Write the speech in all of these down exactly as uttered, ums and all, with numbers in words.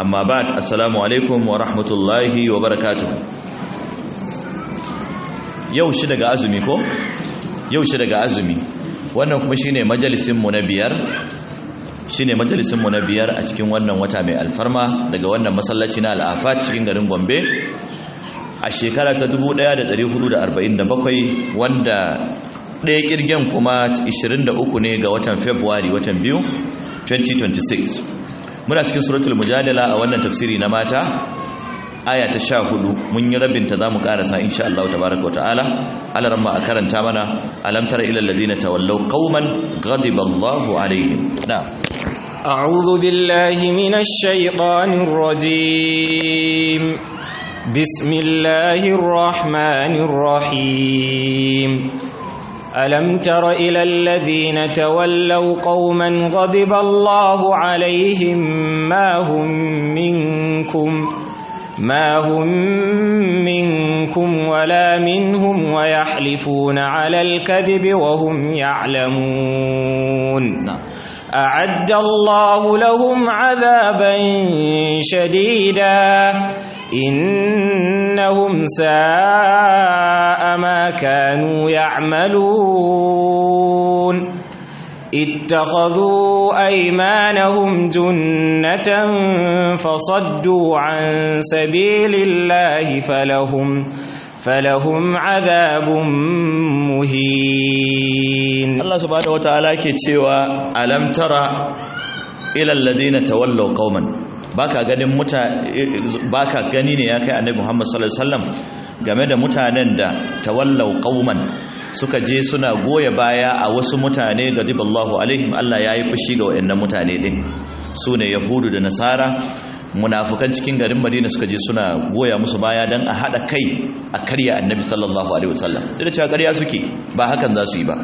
amma ba'd, assalamu alaikum wa rahmatullahi wa barakatuh. Yau shi daga azumi ko? Yau shi daga azumi. Wannan kuma shine majalisin mu na biyar. Shine majalisin mu na biyar a cikin wannan wata mai alfarma daga wannan masallaci na Al-Afat cikin garin Gombe a shekara ta dubu ɗaya da ɗari hudu da arba'in da bakwai, wanda ɗaya kirgen kuma ishirin da uku ne ga watan February, watan biyu twenty twenty-six. Muna cikin suratul Mujadala a wannan tafsiri na mata, aya ta sha hudu. Mun yi rabinta za mu karasa insha Allah tabaraka wa ta'ala. Alaramma a karanta mana, alam tara ila alladhina tawallaw qauman ghadiba Allahu alaihim. Na'am. أعوذ بالله من الشيطان الرجيم. بسم الله الرحمن الرحيم. ألم تر إلى الذين تولوا قوما غضب الله عليهم ما هم منكم ما هم منكم ولا منهم ويحلفون على الكذب وهم يعلمون. أعد الله لهم عذابا شديدا إنهم ساء ما كانوا يعملون. اتخذوا أيمانهم جنة فصدوا عن سبيل الله فلهم فلهم عذاب مهين. الله سبحانه وتعالى ke cewa alam tara ila alladhina tawallaw qauman, baka ganin muta baka gani ne ya kai annabi Muhammad sallallahu alaihi wasallam game da mutanen da tawallaw qauman suka je suna goye baya a wasu mutane gadiballahu alaihim, Allah yayi fushi ga wayannan mutane din, sune yahudu da nasara. Munafukan cikin garin Madina suka je suna goya musu baya dan a hada kai a karya annabi sallallahu alaihi wasallam. Da cewa karya suke, ba hakan za su yi ba.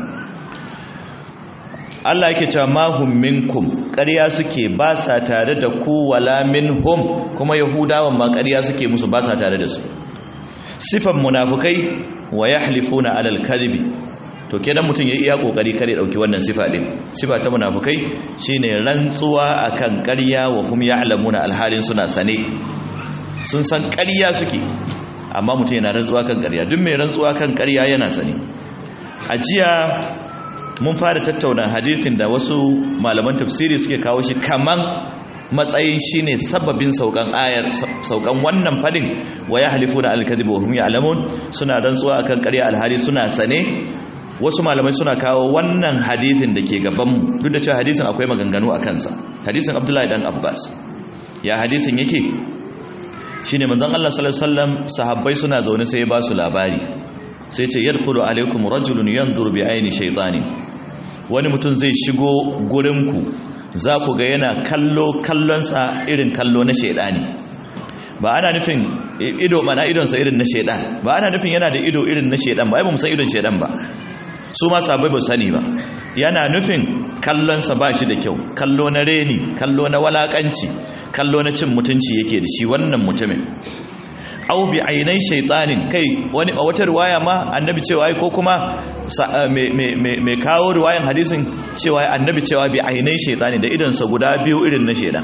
Allah yake cewa mahum minkum, karya suke, ba sa tare da ku, wala minhum, kuma yahudawan ma karya suke musu, ba sa tare da su. Sifan munafukai wa yahlifuna alal kadhibi. To kenan mutum ya iya kokari kare dauki wannan sifa din. Sifa ta munafukai shine rantsuwa akan ƙarya wa hum ya'lamuna, alhalin suna sane. Sun san ƙarya suke, amma mutum yana rantsuwa kan ƙarya. Duk mai rantsuwa kan ƙarya yana sane. A jiya mun fara tattauna hadisin da wasu malaman tafsiri suke kawo shi kaman matsayin shine sababin saukan ayar, saukan wannan fadin wa yahlifuna al-kadhiba wa hum ya'lamun, suna rantsuwa akan ƙarya alhali suna sane. Wasu malamai suna kawo wannan hadisin da ke gabanmu, duk da cewa hadisin akwai maganganu a kansa. Hadisin Abdullahi dan Abbas, ya hadisin yake shine manzon Allah sallallahu alaihi wasallam, sahabbai suna zaune sai ya ba su labari, sai ce yadkhulu alaikum rajulun yanzuru bi ayni shaytani. Wani mutum zai shigo gurinku, za ku ga yana kallo kallonsa irin kallo na shaydani. Ba ana nufin ido mana idonsa irin na shaydan, ba ana nufin yana da ido irin na shaydan ba, ai ba mu san idon shaydan ba, su ma sabai ba sani ba. Yana nufin kallonsa ba shi da kyau, kallo na reni, kallo na walakanci, kallo na cin mutunci yake da shi wannan mutumin. Au bi ainai shaytanin, kai wani a wata riwaya ma annabi cewa ai, ko kuma me me me kawo riwayan hadisin cewa annabi cewa bi ainai shaytani, da idonsa guda biyu irin na shaydan.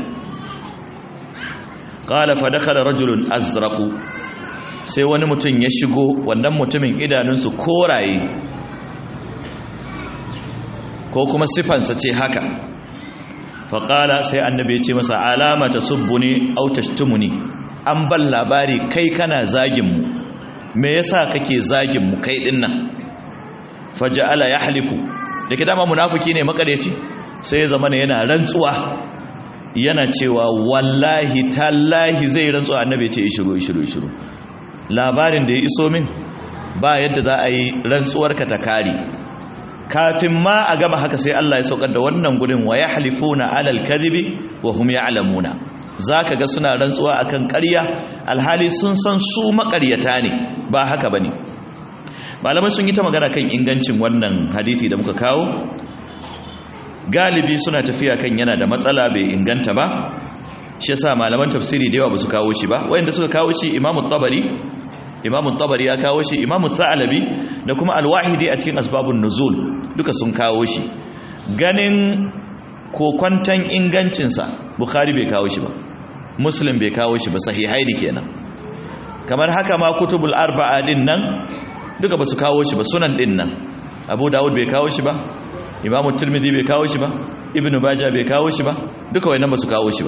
Qala fa dakhala rajulun azraqu, sai wani mutum ya shigo, wannan mutumin idanunsu koraye, ko kuma sifansa ce haka. Faƙala, sai annabi ya ce masa alama ta subbuni au tashtumuni, an ban labari kai kana zaginmu, me yasa kake zaginmu kai dinnan? Faja'ala yahlifu, da ke dama munafiki ne makareci, sai ya zama yana rantsuwa, yana cewa wallahi tallahi zai rantsuwa. Annabi ya ce ishiru ishiru ishiru, labarin da ya iso min ba yadda za a yi rantsuwarka ta kare. Kafin ma a gama haka sai Allah ya saukar da wannan gudun wa yahlifuna alal kadhibi wa hum ya'lamuna. Zaka ga suna rantsuwa akan ƙarya alhali sun san su maƙaryata ne, ba haka bane. Malamai sun yi ta magana kan ingancin wannan hadisi da muka kawo. Galibi suna tafiya kan yana da matsala, bai inganta ba. Shi yasa malaman tafsiri da yawa ba su kawo shi ba. Wayanda suka kawo shi Imam Tabari, Imam Tabari ya kawo shi, Imam Thalabi da kuma Al-Wahidi a cikin Asbabun Nuzul duka sun kawo shi. Ganin kokwantan ingancinsa Bukhari bai kawo shi ba. Muslim bai kawo shi ba, sahihaini kenan. Kamar haka ma kutubul arba'a din nan duka ba su kawo shi ba, sunan din nan Abu Dawud bai kawo shi ba, Imam Tirmidhi bai kawo shi ba, Ibn Majah bai kawo shi ba, duka wayannan ba su kawo shi ba.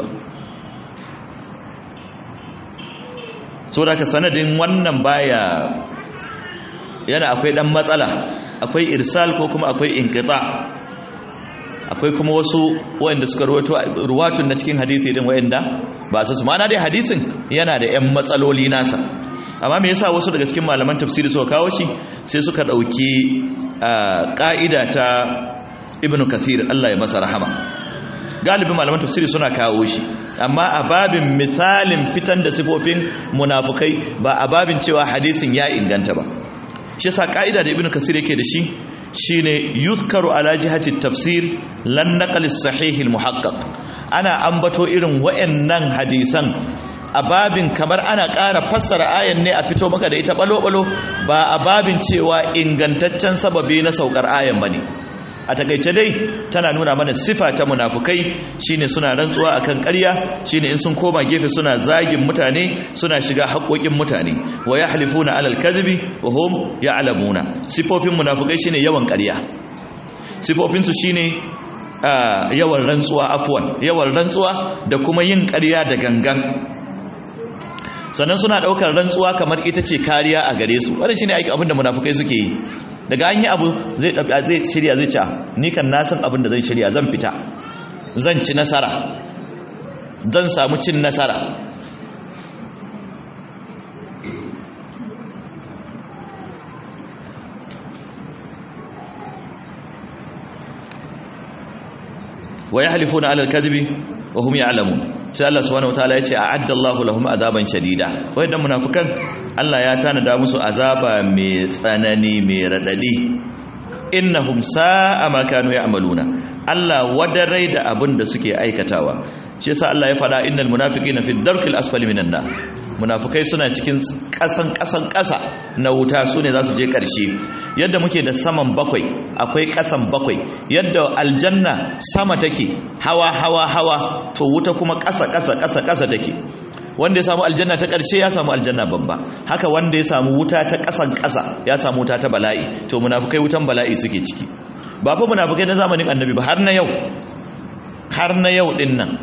So da ka sanadin wannan baya yana akwai dan matsala, akwai irsal ko kuma akwai inqita, akwai kuma wasu wayanda suka ruwato ruwatun na cikin hadisi din wayanda ba su ma'ana dai hadisin yana da ƴan matsaloli nasa. Amma me yasa wasu daga cikin malaman tafsiri suka kawo shi sai suka dauki ka'ida ta Ibn Kathir, Allah ya masa rahama. Galibin malaman tafsiri suna kawo shi, amma a babin misalin fitan da sifofin munafukai, ba a babin cewa hadisin ya inganta ba. Shi yasa ka'ida da Ibn Kathir yake da shi shine yuzkaru ala jihati tafsir lan naqal as-sahih al-muhaqqaq. Ana ambato irin wayannan hadisan a babin kamar ana ƙara fassara ayan ne a fito maka da ita balo-balo, ba a babin cewa ingantaccen sababi na saukar ayan bane. A takaice dai tana nuna mana sifa ta munafukai shine suna rantsuwa akan ƙarya, shine in sun koma gefe suna zagin mutane, suna shiga haƙoƙin mutane, wa yahlifuna alal kadhibi wa hum ya'lamuna. Sifofin munafukai shine yawan ƙarya, sifofin su shine yawan rantsuwa, afwan yawan rantsuwa da kuma yin ƙarya da gangan. Sannan suna ɗaukar rantsuwa kamar ita ce kariya a gare su. Wannan shine aiki abinda munafukai suke yi. Daga an yi abu zai zai shirya zai ce ni kan na san abin da zan shirya, zan fita, zan ci nasara, zan samu cin nasara. wa yahlifuna ala al-kadhibi wa hum ya'lamun. Sai Allah subhanahu wataala ya ce a'adda Allahu lahum azaban shadida. Wayannan munafikan Allah ya tanada musu azaba mai tsanani mai radadi. Innahum sa'a ma kanu ya'maluna. Allah wadarai da abin da suke aikatawa. Shi yasa Allah ya fada innal munafiqina fi darkil asfali minan nar. Munafikai suna cikin kasan kasan kasa na wuta, sune za su je karshe. Yadda muke da saman bakwai akwai kasan bakwai, yadda aljanna sama take hawa hawa hawa, to wuta kuma kasa kasa kasa kasa take. Wanda ya samu aljanna ta karshe ya samu aljanna babba, haka wanda ya samu wuta ta kasan kasa ya samu wuta ta bala'i. To munafikai wutan bala'i suke ciki. Ba fa munafikai na zamanin annabi ba, har na yau, har na yau din nan.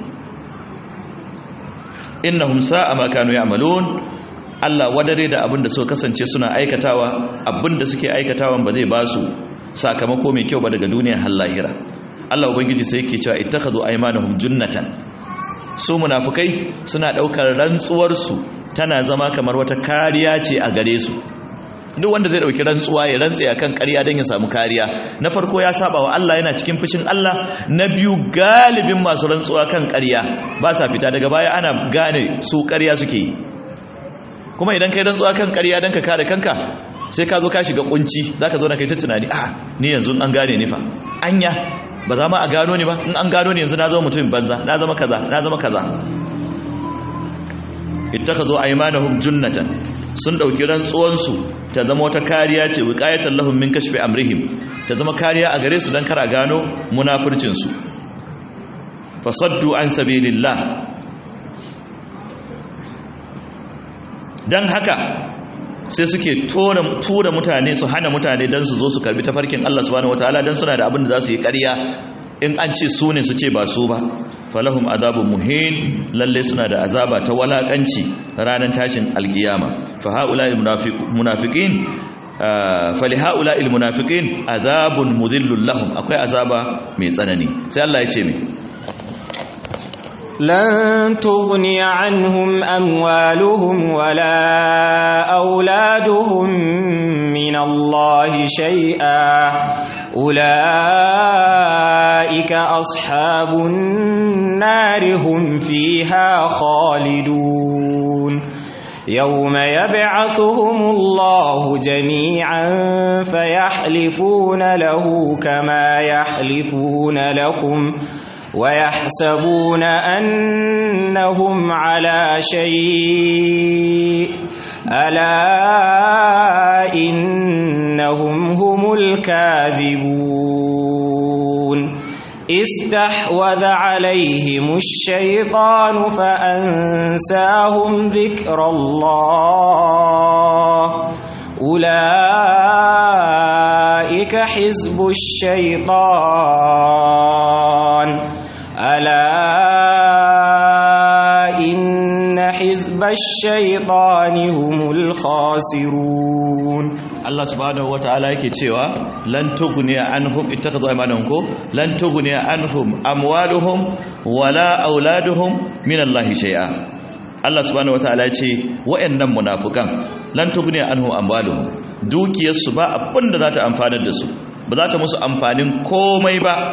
Innahum sa'a ma kanu ya'malun. Allah wadare da abinda suka kasance suna aikatawa, abinda suke aikatawan ba zai ba su sakamako mai kyau ba daga duniya har lahira. Allah ubangiji sai yake cewa ittakhadhu aymanahum junnatan. Su munafikai suna daukar rantsuwar su tana zama kamar wata kariya ce a gare su. Duk wanda zai dauki rantsuwa ya rantsa akan ƙarya dan ya samu kariya, na farko ya saba wa Allah, yana cikin fushin Allah. Na biyu, galibin masu rantsuwa kan ƙarya ba sa fita, daga baya ana gane su ƙarya suke yi. Kuma idan kai rantsuwa kan ƙarya dan ka kare kanka, sai ka zo ka shiga kunci, zaka zo na kai ta tunani, ah ni yanzu an gane ni fa, anya ba za ma a gano ni ba, in an gano ni yanzu na zama mutumin banza, na zama kaza na zama kaza. ittakhadhu aymanahum junnatan, sun dauki rantsuwan su ta zama wata kariya ce, wiqayatan lahum min kashfi amrihim, ta zama kariya a gare su dan kara gano munafircin su. Fasaddu an sabilillah, dan haka sai suke tura tura mutane, su hana mutane dan su zo su karbi tafarkin Allah subhanahu wataala, dan suna da abin da za su yi ƙarya in an ce su ne su ce ba su ba. Falahum azabun muhin, lalle suna da azaba ta walakanci ranar tashin alkiyama. Fa haula'il munafiqin fali haula'il munafiqin azabun mudhillun lahum, akwai azaba mai tsanani. Sai Allah ya ce mi lan tughni anhum amwaluhum wala auladuhum min Allah shay'a أولئك أصحاب النار هم فيها خالدون يوم يبعثهم الله جميعا فيحلفون له كما يحلفون لكم ويحسبون أنهم على شيء ألا إنهم هم الكاذبون استحوذ عليهم الشيطان فأنساهم ذكر الله أولئك حزب الشيطان ألا إن حزب الشيطان هم الخاسرون. Allah subhanahu wataala yake cewa lan tughniya anhum ittakhadhu aymanahum ko lan tughniya anhum amwaluhum wala auladuhum min Allahi shay'a. Allah subhanahu wataala yace wayannan munafikan lan tughniya anhum amwaluhum, dukiyarsu ba abinda za ta amfanar da su, ba za ta musu amfanin komai ba,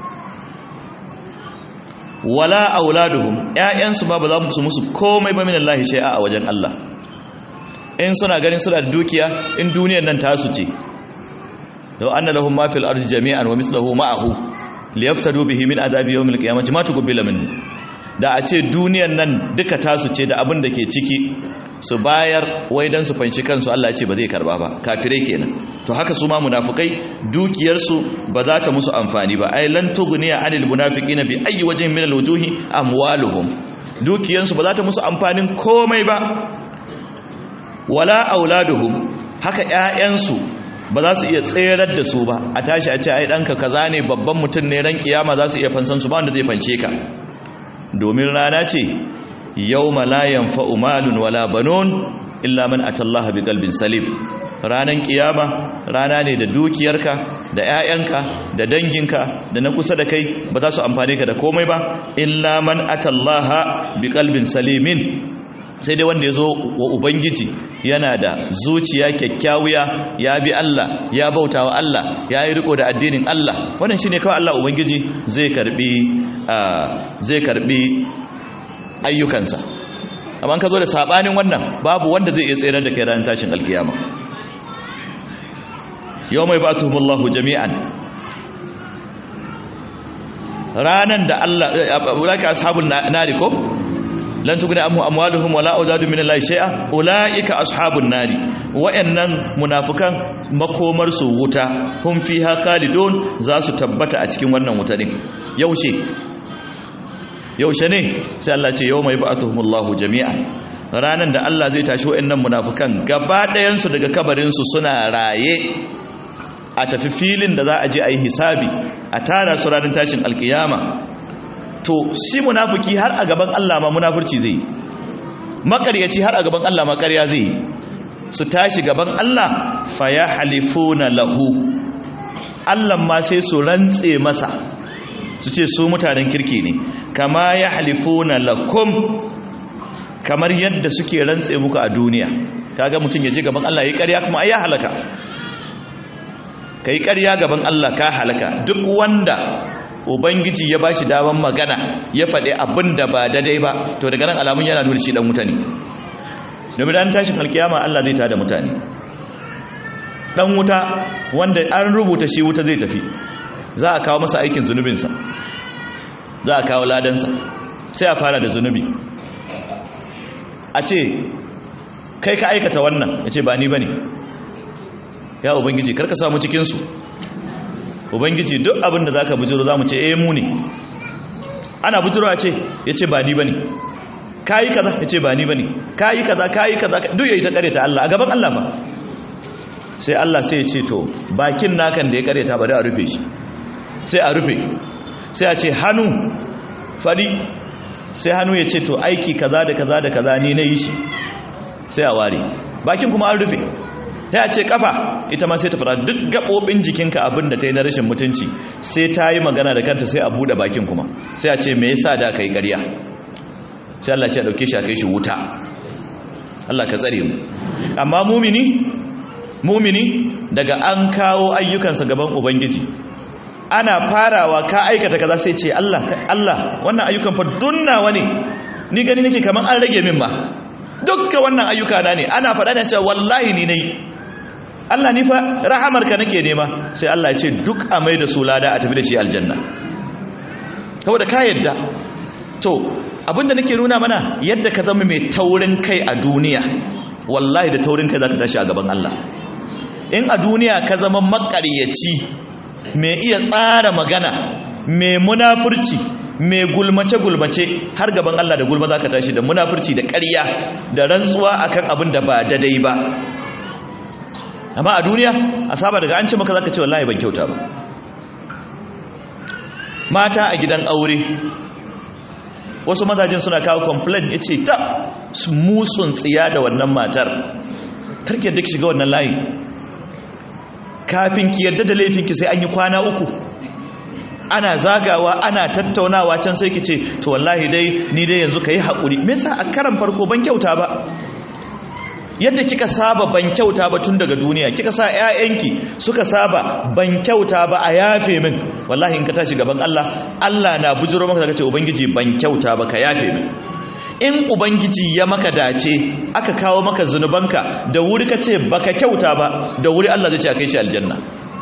wala auladuhum, ƴaƴansu ba ba za su musu komai ba min Allahi shay'a a wajen Allah. In suna ganin suna da dukiya, in duniyar nan tasu ce, law anna lahum ma fil ardi jami'an wa mithluhu ma'ahu liyaftadu bihi min adabi yawmil qiyamati ma tuqbila minhu. Da a ce duniyar nan duka tasu ce da abin da ke ciki su bayar wai dan su fanshi kansu, Allah ya ce ba zai karba ba, kafirai kenan. To haka su ma munafikai dukiyarsu ba za ta musu amfani ba, ai lan tughniya anil munafiqina bi ayyi wajhin min al wujuhi amwaluhum, dukiyarsu ba za ta musu amfanin komai ba, wala auladuhum, haka ƴaƴansu ba za su iya tserar da su ba, a tashi a ce ai danka kaza ne babban mutum ne, ran kiyama za su iya fansan su, ba wanda zai fanshe ka, domin rana ce yawma la yanfa'u malun wala banun illa man atallaha biqalbin salim. Ranan kiyama rana ne da dukiyarka da ƴaƴanka da danginka da na kusa da kai ba za su amfane ka da komai ba, illa man atallaha biqalbin salimin, sai dai wanda ya zo wa Ubangiji yana da zuciya kyakkyawiya, ya bi Allah, ya bauta wa Allah, ya yi riko da addinin Allah, wannan shi ne kawai Allah Ubangiji zai karbi zai karbi ayyukansa. amma ka zo da sabanin wannan babu wanda zai iya tsere da kai ranar tashin alkiyama. yawma yab'athuhumullahu jami'an, ranan da Allah ulaka ashabun nari ko lan tugni amwaluhum wala auladu min Allah shay'a ulaika ashabun nari, wayannan munafikan makomar su wuta, hum fiha khalidun, za su tabbata a cikin wannan wuta din. yaushe yaushe ne sai Allah ce yawma yab'athuhumullahu jami'an, ranan da Allah zai tashi wayannan munafikan gaba ɗayan su daga kabarin su suna raye, a tafi filin da za a je a yi hisabi, a tara su ranar tashin alkiyama. To shi munafiki har a gaban Allah ma munafurci zai yi, makaryaci har a gaban Allah ma ƙarya zai yi. Su tashi gaban Allah fa ya halifuna lahu, Allah ma sai su rantse masa su ce su mutanen kirki ne, kama ya halifuna lakum, kamar yadda suke rantse muku a duniya. Kaga mutum ya je gaban Allah ya yi ƙarya kuma ai ya halaka. Kai ƙarya gaban Allah ka halaka. Duk wanda Ubangiji ya bashi daman magana ya faɗi abin da ba daidai ba, to daga nan alamun yana nuna shi dan mutane. Domin dan tashin alkiyama Allah zai tada mutane. Dan wuta wanda an rubuta shi wuta zai tafi, za a kawo masa aikin zunubinsa, za a kawo ladansa, sai a fara da zunubi. A ce kai ka aikata wannan, ya ce ba ni bane. Ya Ubangiji karka samu cikinsu. Ubangiji duk abin da zaka bujiro zamu ce eh mu ne. Ana bujiro a ce yace ba ni bane. Kai kaza yace ba ni bane. Kai kaza kai kaza duk yayi ta kareta Allah a gaban Allah fa. Sai Allah sai ya ce to bakin nakan da ya kareta ba da a rufe shi. Sai a rufe. Sai a ce hannu fadi. Sai hannu ya ce to aiki kaza da kaza da kaza ni nayi shi. Sai a ware. Bakin kuma an rufe. Sai a ce kafa ita ma sai ta fara duk gabobin jikinka abin da ta yi na rashin mutunci sai ta yi magana da kanta, sai a bude bakin kuma sai a ce me yasa da kai ƙarya, sai Allah ce a dauke shi a kai shi wuta. Allah ka tsare mu. Amma mumini mumini daga an kawo ayyukansa gaban Ubangiji, ana farawa ka aikata kaza sai ce Allah Allah wannan ayyukan fa dunnawa ne, ni gani nake kaman an rage min ma, dukkan wannan ayyuka na ne. Ana faɗa da cewa wallahi ni nayi, Allah ni fa rahamarka nake nema, sai Allah ya ce duk a mai da su lada a tafi da shi aljanna. Saboda ka yadda. To abinda nake nuna mana yadda ka zama mai taurin kai a duniya, wallahi da taurin kai zaka tashi a gaban Allah. In a duniya ka zama makaryaci mai iya tsara magana, mai munafurci mai gulmace-gulmace har gaban Allah da gulma za ka tashi da munafurci da ƙarya da rantsuwa akan abin da ba daidai ba. Amma a duniya a saba daga an ce maka za ka ce wallahi ban kyauta ba. Mata a gidan aure wasu mazajin suna kawo complaint ya ce ta musun tsiya da wannan matar karki yadda ki shiga wannan layi, kafin ki yadda da laifinki sai an yi kwana uku ana zagawa ana tattaunawa can sai ki ce to wallahi dai ni dai yanzu ka yi haƙuri. Me yasa a karan farko ban kyauta ba? Yadda kika saba ban kyauta ba tun daga duniya, kika sa ƴaƴanki suka saba ban kyauta ba a yafe min, wallahi in ka tashi gaban Allah, Allah na bujiro maka kace ubangiji ban kyauta ba ka yafe min. In ubangiji ya maka dace aka kawo maka zunubanka da wuri kace baka kyauta ba, da wuri Allah zai ce a kai shi aljanna.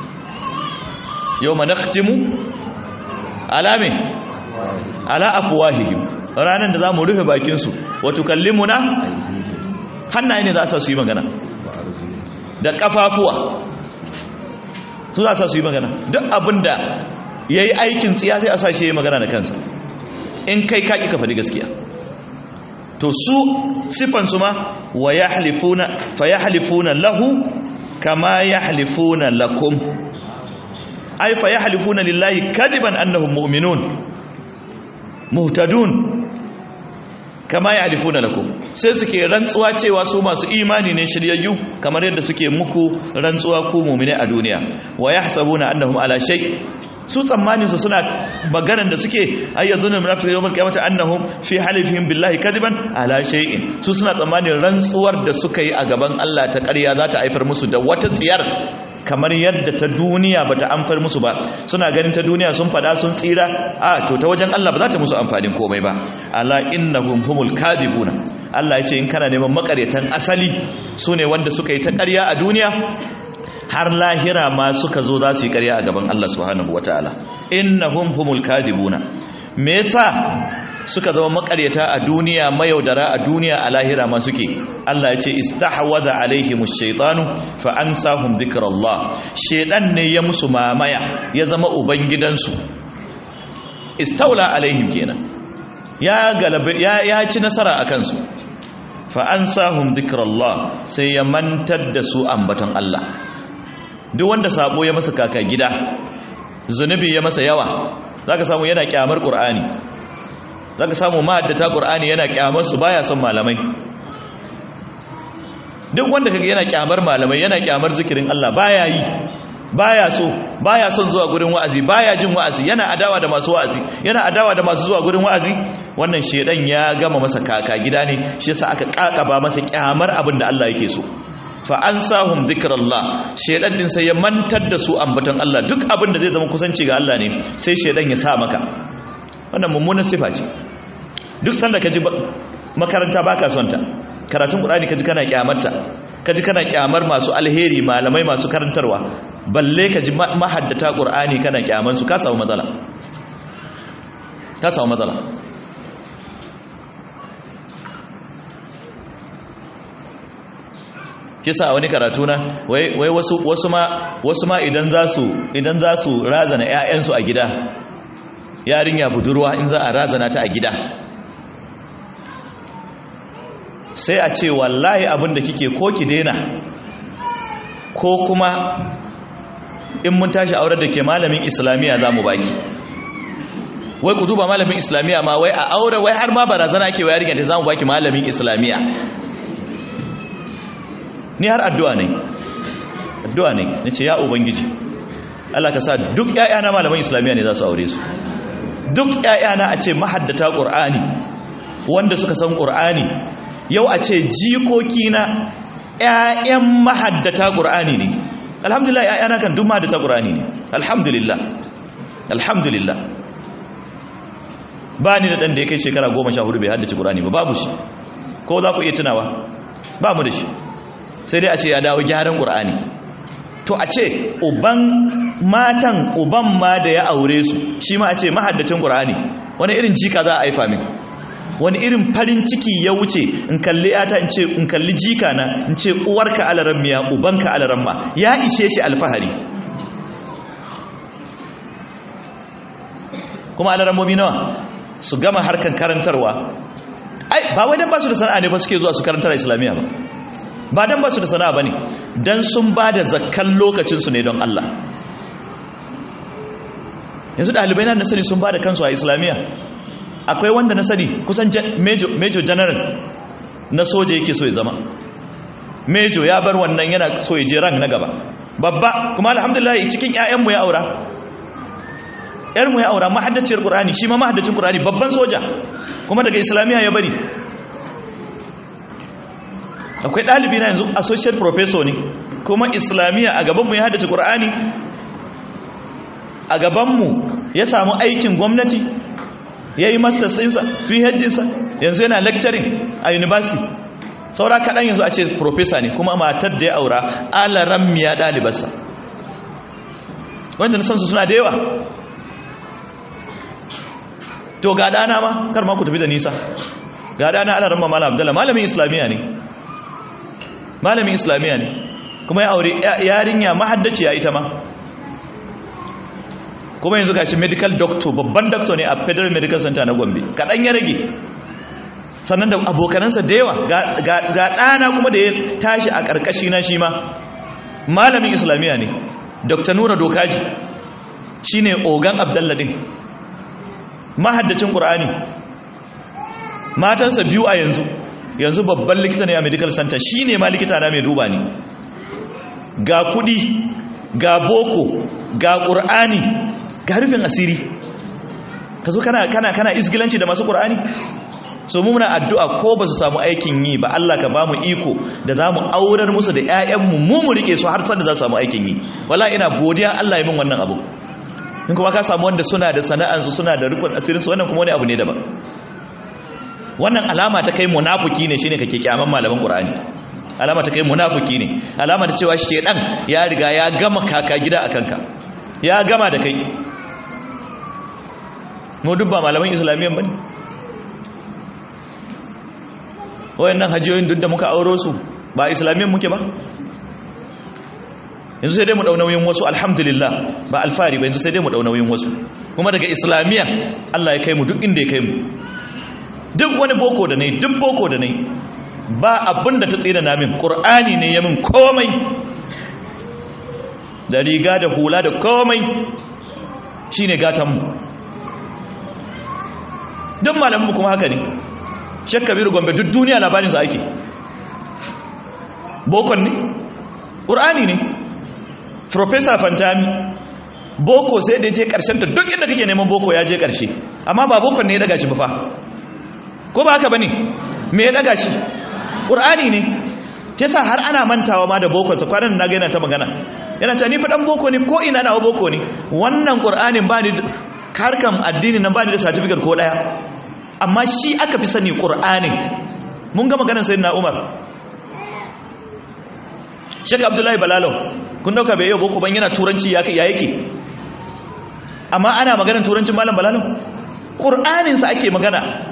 Yawma nakhtimu ala min ala afwahihim, ranan da zamu rufe bakin su, wa tukallimuna hannaye ne za a su yi magana da kafafuwa su za a su yi magana. Duk abinda ya yi aikin tsiya sai a sa shi ya yi magana da kansa in kai kaki ka faɗi gaskiya. To su sifansu ma wa ya halifuna fa ya halifuna lahu kama ya halifuna lakum, ai fa ya halifuna lillahi kadiban annahum mu'minun muhtadun kama ya halifuna lakum, sai suke rantsuwa cewa su masu imani ne shiryayyu kamar yadda suke muku rantsuwa ku mu'mine a duniya. Wa yahsabuna annahum ala shay, su tsammanin su suna maganar da suke ayyazuna munafiqun yawmal qiyamati annahum fi halifihim billahi kadiban ala shay'in, su suna tsammanin rantsuwar da suka yi a gaban Allah ta ƙarya za ta haifar musu da wata tsiyar kamar yadda ta duniya ba ta amfar musu ba. Suna ganin ta duniya sun fada sun tsira, a to ta wajen Allah ba za ta musu amfanin komai ba. Ala innahum humul kadibuna, Allah ya ce in kana neman makaryatan asali su ne wanda suka yi ta ƙarya a duniya har lahira ma suka zo za su yi ƙarya a gaban Allah subhanahu wataala. Innahum humul kadibuna, me yasa suka zama makaryata a duniya, mayaudara a duniya, a lahira ma suke? Allah ya ce istahwaza alaihimush shaitanu fa ansahum dhikrallah, shedan ne ya musu mamaya ya zama ubangidansu. Istawla alaihim kenan, ya galabe ya, ya ci nasara akan su. Fa ansahum dhikrallah, sai ya mantar da su ambaton Allah. Duk wanda sabo ya masa kaka gida, zunubi ya masa yawa, zaka samu yana kyamar Qur'ani, zaka samu ma'addata Qur'ani yana kyamar su, baya son malamai. Duk wanda kaga yana kyamar malamai, yana kyamar zikirin Allah, baya yi, baya so, baya son zuwa gurin wa'azi, baya jin wa'azi, yana adawa da masu wa'azi, yana adawa da masu zuwa gurin wa'azi, wannan shedan ya gama masa kaka gida ne, shi yasa aka kakaba masa kyamar abin da Allah yake so. Fa ansahum dhikrallah, shedan din sai ya mantar da su ambaton Allah. Duk abin da zai zama kusanci ga Allah ne sai shedan ya sa maka. Wannan mummunan sifa ce. Duk sanda kaji makaranta baka son ta, karatun Qur'ani kaji kana kyamarta, kaji kana kyamar masu alheri, malamai masu karantarwa, balle kaji mahaddata Qur'ani kana kyaman su, ka samu matsala. Ka samu matsala. Kisa wani karatu na wai wai wasu wasu ma wasu ma idan za su idan za su razana ƴaƴansu a gida, yarinya budurwa in za a razana ta a gida, sai a ce wallahi abin da kike ko ki daina, ko kuma in mun tashi aurar da ke malamin islamiya za mu baki. Wai ku duba malamin islamiya ma wai a aure, wai har ma barazana ke wa yarinya ta za mu baki malamin islamiya. Ni har addu'a ne, addu'a ne, na ce ya Ubangiji Allah ka sa duk ‘ya'yana malaman islamiyya ne za su aure su, duk ‘ya'yana a ce mahaddata ƙur'ani wanda suka san ƙur'ani. Yau a ce jikokina ‘ya'yan mahaddata ƙur'ani ne. Alhamdulillah, ‘ya'yana kan duk mahaddata ƙur'ani ne, alhamdulillah, alhamdulillah. Ba ni da ɗan da ya kai shekara goma sha hudu bai haddace ƙur'ani ba, babu shi. Ko za ku iya tunawa? Ba mu da shi. Sai dai a ce ya dawo gyaran ƙur'ani. To a ce uban matan uban ma da ya aure su shi ma a ce mahaddacin ƙur'ani, wani irin jika za a haifa min, wani irin farin ciki ya wuce in kalli yata in ce in kalli jika na in ce uwarka alarammiya ubanka alaramma, ya ishe shi alfahari. kuma alarammomi nawa su gama harkan karantarwa. Ai ba wai dan ba su da sana'a ne ba suke zuwa su karantar islamiyya ba, ba dan ba su da sana'a bane, dan sun ba da zakkan lokacin su ne don Allah. Yanzu ɗalibai na sani sun ba da kansu a islamiyya. Akwai wanda na sani kusan major, major general na soja yake so ya zama major, ya bar wannan yana so ya je rank na gaba babba, kuma alhamdulillah cikin ƴaƴanmu ya aura ƴarmu ya aura mahaddaciyar Qur'ani, shi ma mahaddacin Qur'ani, babban soja, kuma daga islamiyya ya bari. Akwai ɗalibi na yanzu associate professor ne, kuma islamiyya a gabanmu ya haddace Qur'ani, a gabanmu ya samu aikin gwamnati, ya yi masters ɗinsa, PhD ɗinsa, yanzu yana lecturing a university. Saura kaɗan yanzu a ce professor ne, kuma matar da ya aura alarammiya ɗalibarsa. Wanda na san su suna da yawa. To ga ɗana ma, kar ma ku tafi da nisa, ga ɗana alaramma Malam Abdullah, malamin islamiyya ne, malamin islamiyya ne, kuma ya aure yarinya mahaddaciya ita ma, kuma yanzu gashi medical doctor, babban doctor ne a Federal Medical Center na Gombe. Kaɗan ya rage, sannan da abokanansa da yawa. Ga ɗana kuma da ya tashi a ƙarƙashi na shi ma malamin islamiyya ne, Dr. Nura Dokaji, shi ne ogan Abdallah din, mahaddacin Ƙur'ani. Matansa biyu a yanzu, yanzu babban likita ne a Medical Center, shi ne ma likita na mai duba ni. Ga kuɗi, ga boko, ga Ƙur'ani, ga rufin asiri. Ka zo kana kana kana isgilanci da masu Qur'ani. So mu muna addu'a ko ba su samu aikin yi ba, Allah ka ba mu iko da zamu aurar musu da ƴaƴanmu, mu mu rike su har san da za su samu aikin yi. Wallahi ina godiya Allah ya min wannan abu. In kuma ka samu wanda suna da sana'an su, suna da rufin asirin su, wannan kuma wani abu ne daban. Wannan alama ta kai munafiki ne, shine kake kiyaman malaman Qur'ani. Alama ta kai munafiki ne, alama ta cewa shedan ya riga ya gama kaka gida akan ka, ya gama da kai. Mu dubba malaman islamiyyan bane. Wayannan hajiyoyin duk da muka auro su ba islamiyyan muke ba. Yanzu sai dai mu dau nauyin wasu, alhamdulillah, ba alfari ba, yanzu sai dai mu dau nauyin wasu. Kuma daga islamiyya Allah ya kai mu duk inda ya kai mu. Duk wani boko da nayi, duk boko da nayi, ba abin da ta tsira na min, Qur'ani ne ya min komai. Da riga da hula da komai shine gatan mu. Duk malamanmu kuma haka ne. Sheikh Kabiru Gombe duk duniya labarin sa ake. Bokon ne, Qur'ani ne. Professor Fantami, boko sai da je karshen ta, duk inda kake neman boko ya je karshe. Amma ba bokon ne ya daga shi ba fa. Ko ba haka bane? Me ya daga shi? Qur'ani ne. Yasa har ana mantawa ma da bokon sa, kwanan na ga yana ta magana. Yana cewa ni fa dan boko ne, ko ina na boko ne. Wannan Qur'anin ba ni harkan addini nan ba ni da certificate ko daya. Amma shi aka fi sani Qur'anin. Mun ga maganar sayyidina Umar. Sheikh Abdullahi Balalo, kun dauka bai yi boko ban yana turanci ya ya yake. Amma ana maganar turancin malam Balalo. Qur'anin sa ake magana.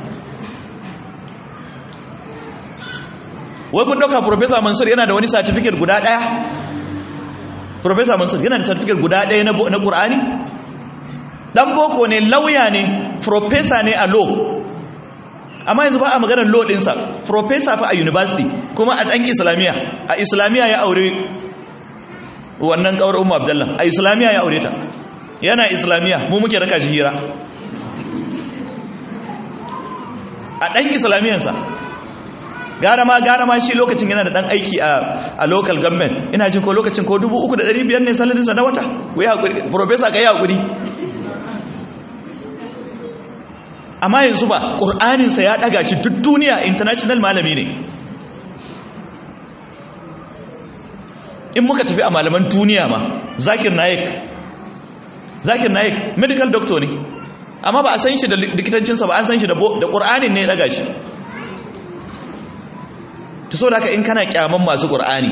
Wai kun dauka Professor Mansur yana da wani certificate guda daya? Professor Mansur yana da certificate guda daya na na Qur'ani? Dan boko ne, lauya ne, professor ne a law. Amma yanzu ba a maganar law dinsa, professor fa a university, kuma a dan Islamiya. A Islamiya ya aure wannan kawar Ummu Abdullah. A Islamiya ya aure ta. Yana Islamiya, mu muke raka shi hira. A dan Islamiyansa. Gara ma gara ma shi lokacin yana da dan aiki a a local government. Ina jin ko lokacin ko dubu uku da ɗari biyar ne salarin sa na wata. Wai hakuri, professor kai hakuri. Amma yanzu ba, Qur'anin sa ya daga shi duk duniya, international malami ne. In muka tafi a malaman duniya ma, Zakir Naik. Zakir Naik medical doctor ne. Amma ba a san shi da likitancin sa ba, an san shi da da Qur'anin ne ya daga shi. Ta so da haka in kana kyaman masu Qur'ani,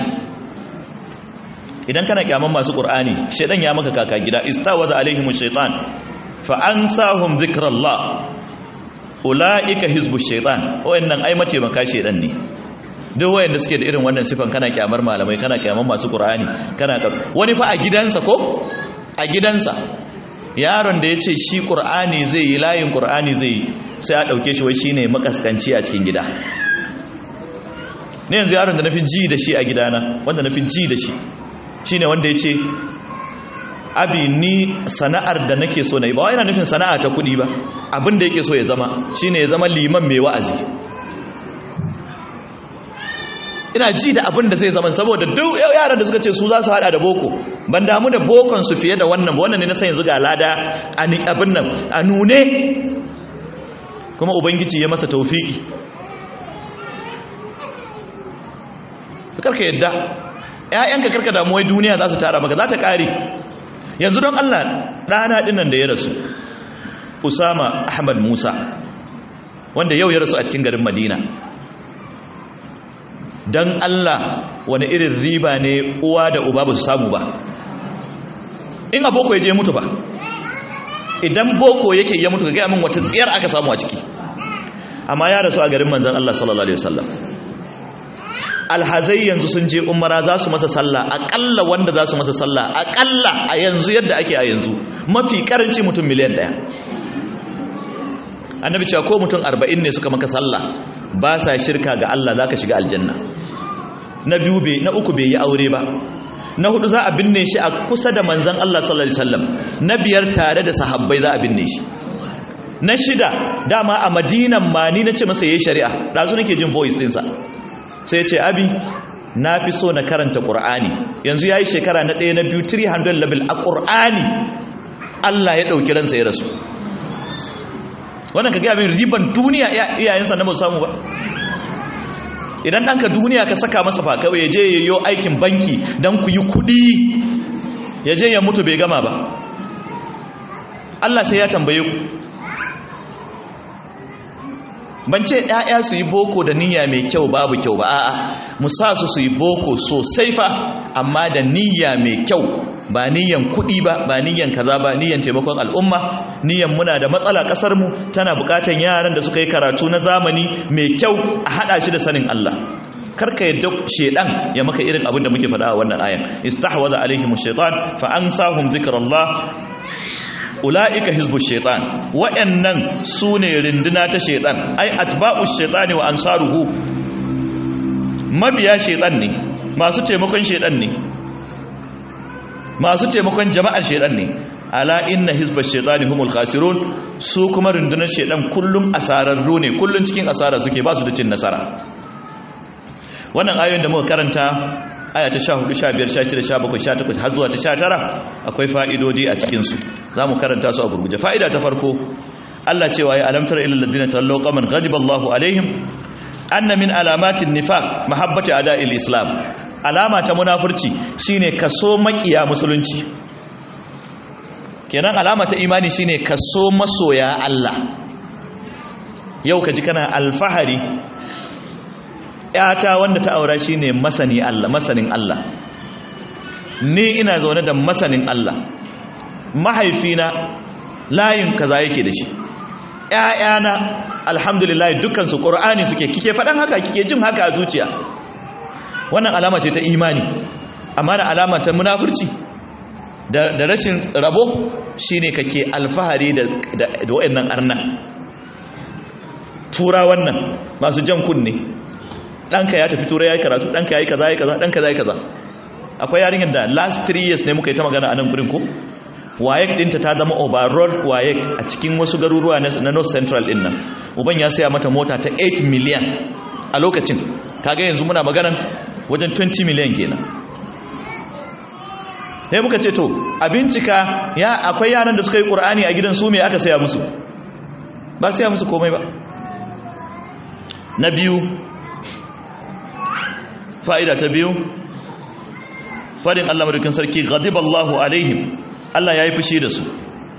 idan kana kyaman masu Qur'ani, shedan ya maka kaka gida, istawaza alaihimush shaitan fa ansahum zikrallah, ulaika hizbush shaitan. Wayannan ai mace maka shedan ne. Duk wayanda suke da irin wannan sifan, kana kyamar malamai, kana kyaman masu Qur'ani, kana wani fa a gidansa ko a gidansa yaron da ya ce shi ƙur'ani zai yi layin ƙur'ani zai yi sai a ɗauke shi wai shi ne makaskanci a cikin gida. ne yanzu yaron da na fi ji da shi a gidana, wanda na fi ji da shi shi ne wanda ya ce abi ni sana'ar da nake so na yi, ba wa yana nufin sana'a ta kuɗi ba, abin da yake so ya zama shi ne ya zama liman mai wa'azi. ina ji da abin da zai zama, saboda duk yaran da suka ce su za su hada da boko, ban damu da bokon su fiye da wannan ba, wannan ne na san yanzu ga lada abin nan a nune, kuma ubangiji ya masa taufiki. karka yadda ƴaƴanka karka damu wai duniya za su tara maka, za ta kare. yanzu don Allah ɗana dinnan da ya rasu, Usama Ahmad Musa, wanda yau ya rasu a cikin garin Madina, don Allah wani irin riba ne uwa da uba ba su samu ba? in a boko ya je mutu ba, idan boko yake ya mutu ga gaya min wata tsiyar aka samu a ciki. amma ya rasu a garin manzan Allah sallallahu alaihi wasallam. alhazai yanzu sun je umara za su masa sallah, akalla wanda za su masa sallah akalla a yanzu yadda ake a yanzu mafi karanci mutum miliyan daya. annabi cewa ko mutum arba'in ne suka maka sallah ba sa shirka ga Allah za ka shiga aljanna. na biyu bai, na uku bai yi aure ba. na hudu za a binne shi a kusa da manzan Allah sallallahu alaihi wasallam. na biyar tare da sahabbai za a binne shi. na shida dama a Madinan ma ni nace masa yayi shari'a, dazu nake jin voice dinsa sai ya ce abi na fi so na karanta Qur'ani. yanzu yayi shekara na ɗaya na biyu three hundred level a Qur'ani, Allah ya dauki ransa ya rasu. wannan ka ga min riban duniya iyayensa na ba samu ba. idan ɗanka duniya ka saka masa fa kawai ya je ya yi aikin banki don ku yi kuɗi, ya je ya mutu bai gama ba, Allah sai ya tambaye ku. ban ce ‘ya'ya su yi boko da niyya mai kyau babu kyau ba, a'a mu sa su su yi boko sosai fa, amma da niyya mai kyau, ba niyyan kuɗi ba, ba niyyan kaza ba, niyyan taimakon al'umma. niyyan muna da matsala ƙasar mu tana buƙatar yaran da suka yi karatu na zamani mai kyau a haɗa shi da sanin Allah. karka yadda shedan ya maka irin abin da muke faɗa a wannan ayan, istahwaza alaihim shaitan fa ansahum dhikrallah ulaika hizbu shaitan. wa'annan sune rinduna ta shaitan, ai atba'u shaitani wa ansaruhu, mabiya shaitan ne, masu taimakon shaitan ne, masu taimakon jama'ar shaitan ne. ala inna hizbash shaitani humul khasirun, su kuma rundunar shaitan kullum asararru ne, kullum cikin asara suke, ba su da cin nasara. wannan ayoyin da muka karanta aya ta sha hudu, sha biyar, sha shida, sha bakwai, sha takwas har zuwa ta sha tara akwai fa'idodi a cikin su, zamu karanta su a gurguje. fa'ida ta farko, Allah cewa ya alamtar ilal ladina tallaw qaman ghadiba Allahu alaihim anna min alamatin nifaq mahabbati ada'il islam. alama ta munafurci shine kaso makiya musulunci, kenan alama ta imani shine kaso masoya Allah. yau kaji kana alfahari yata wanda ta aura shine masani Allah, masanin Allah. ni ina zaune da masanin Allah, mahaifina layin kaza yake da shi, ƴaƴana alhamdulillah dukkan su Qur'ani suke, kike fadan haka, kike jin haka a zuciya. wannan alama ce ta imani. amma da alama ta munafurci da, da rashin rabo shine kake alfahari da da, da wayannan arna tura wannan masu jan kunne. ɗanka ya tafi turai ya yi karatu, ɗanka ya yi kaza ya yi kaza, ɗanka ya yi kaza. akwai yarinyar da last three years ne muka yi ta magana a nan gurin ko, wayek ɗinta ta zama overall wayek a cikin wasu garuruwa na north central ɗin nan. uban ya saya mata mota ta eight million a lokacin, kaga yanzu muna maganan wajen twenty million kenan. sai muka ce to a bincika, ya akwai yaran da suka yi ƙur'ani a gidan su me aka saya musu? ba saya musu komai ba. na biyu, fa'ida ta biyu, fadin Allah madaukin sarki ghadiballahu alaihim, Allah ya yi fushi da su.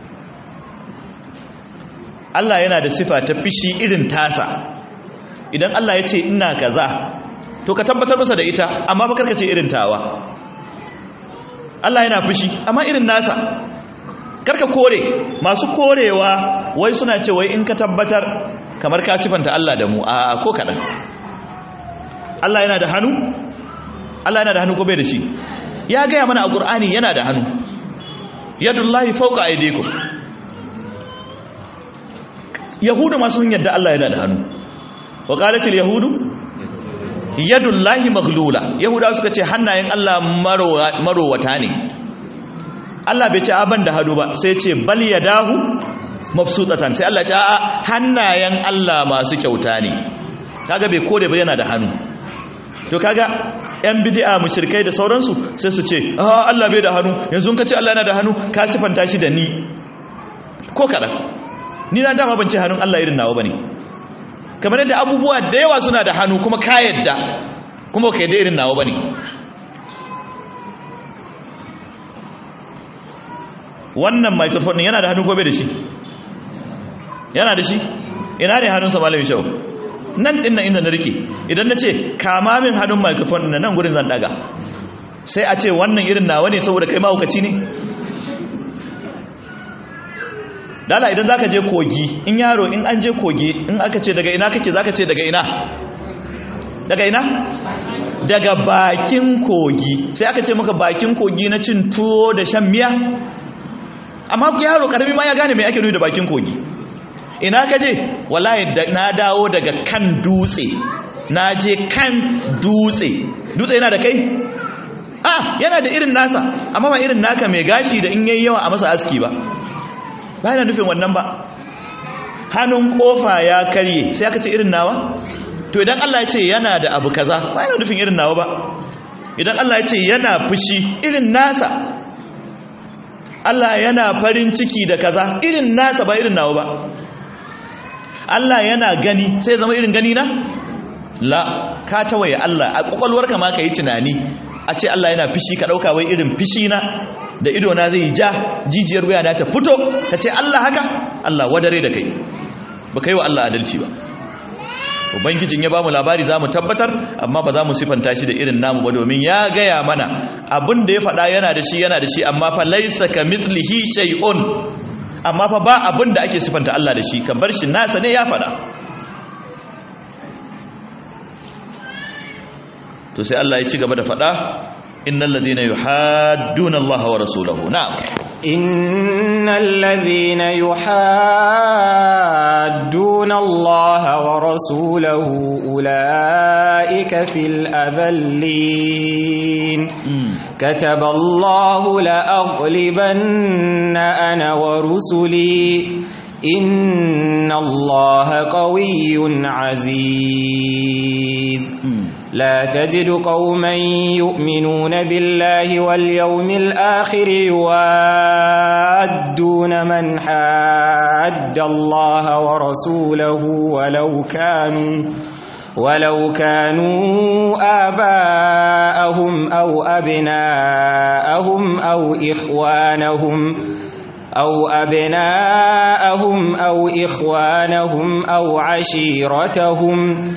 Allah yana da sifa ta fushi irin tasa. idan Allah ya ce ina kaza to ka tabbatar masa da ita, amma ba karka ce irin tawa. Allah yana fushi amma irin nasa, karka kore. masu korewa wai suna ce wai in ka tabbatar kamar ka sifanta Allah da mu, a ko kadan. Allah yana da hannu? Allah yana da hannu ko bai da shi? ya gaya mana a Qur'ani yana da hannu. yadullahi fawqa aydikum yahudu ma sun yadda Allah yana da hannu wa qalatil yahudu yadullahi maghlula yahudawa suka ce hannayen Allah marowata ne Allah bai ce aban da hannu ba sai ce bal yadahu mabsutatan sai Allah ya ce a hannayen Allah masu kyauta ne kaga bai kode ba yana da hannu to kaga yan bid'a mushrikai da sauransu sai su ce a Allah bai da hannu yanzu ka ce Allah yana da hannu ka sifanta shi da ni ko kada ni na dama ban ce hannun Allah irin nawa bane kamar yadda abubuwa da yawa suna da hannu kuma ka yadda kuma ka yadda irin nawa bane wannan microphone din yana da hannu ko bai da shi yana da shi ina ne hannunsa malami shawo nan din nan inda na rike idan na ce kama min hannun microphone din nan gurin zan daga sai a ce wannan irin nawa ne saboda kai mahaukaci ne dala idan zaka je kogi in yaro in an je kogi in aka ce daga ina kake zaka ce daga ina daga ina daga bakin kogi sai aka ce maka bakin kogi na cin tuwo da shan miya amma yaro karami ma ya gane me ake nufi da bakin kogi ina ka je wallahi na dawo daga kan dutse na je kan dutse dutse yana da kai ah yana da irin nasa amma ba irin naka mai gashi da in yayi yawa a masa aski ba ba yana nufin wannan ba hannun kofa ya karye sai aka ce irin nawa to idan Allah ya ce yana da abu kaza ba yana nufin irin nawa ba idan Allah ya ce yana fushi irin nasa Allah yana farin ciki da kaza irin nasa ba irin nawa ba Allah yana gani sai zama irin gani na la ka tawaye Allah a kwakwalwarka ma ka yi tunani a ce Allah yana fishi ka dauka wai irin fishi na da ido na zai ja jijiyar wuya na ta fito ka ce Allah haka Allah wadare da kai ba kai wa Allah adalci ba ubangijin ya bamu labari zamu tabbatar amma ba za mu sifanta shi da irin namu ba domin ya gaya mana abin da ya faɗa yana da shi yana da shi amma fa laysa kamithlihi shay'un amma fa ba abin da ake sifanta Allah da shi kan bar shi nasa ne ya faɗa to sai Allah ya ci gaba da faɗa innal ladina yuhadduna Allah wa rasulahu na'am innal ladina yuhadduna Allah wa rasulahu ulaika fil adhallin kataba Allah la aghlibanna ana wa rusuli inna Allah qawiyyun aziz لا تجد قوما يؤمنون بالله واليوم الآخر يوادون من حاد الله ورسوله ولو كانوا ولو كانوا آباءهم أو أبناءهم أو إخوانهم أو أبناءهم أو إخوانهم أو عشيرتهم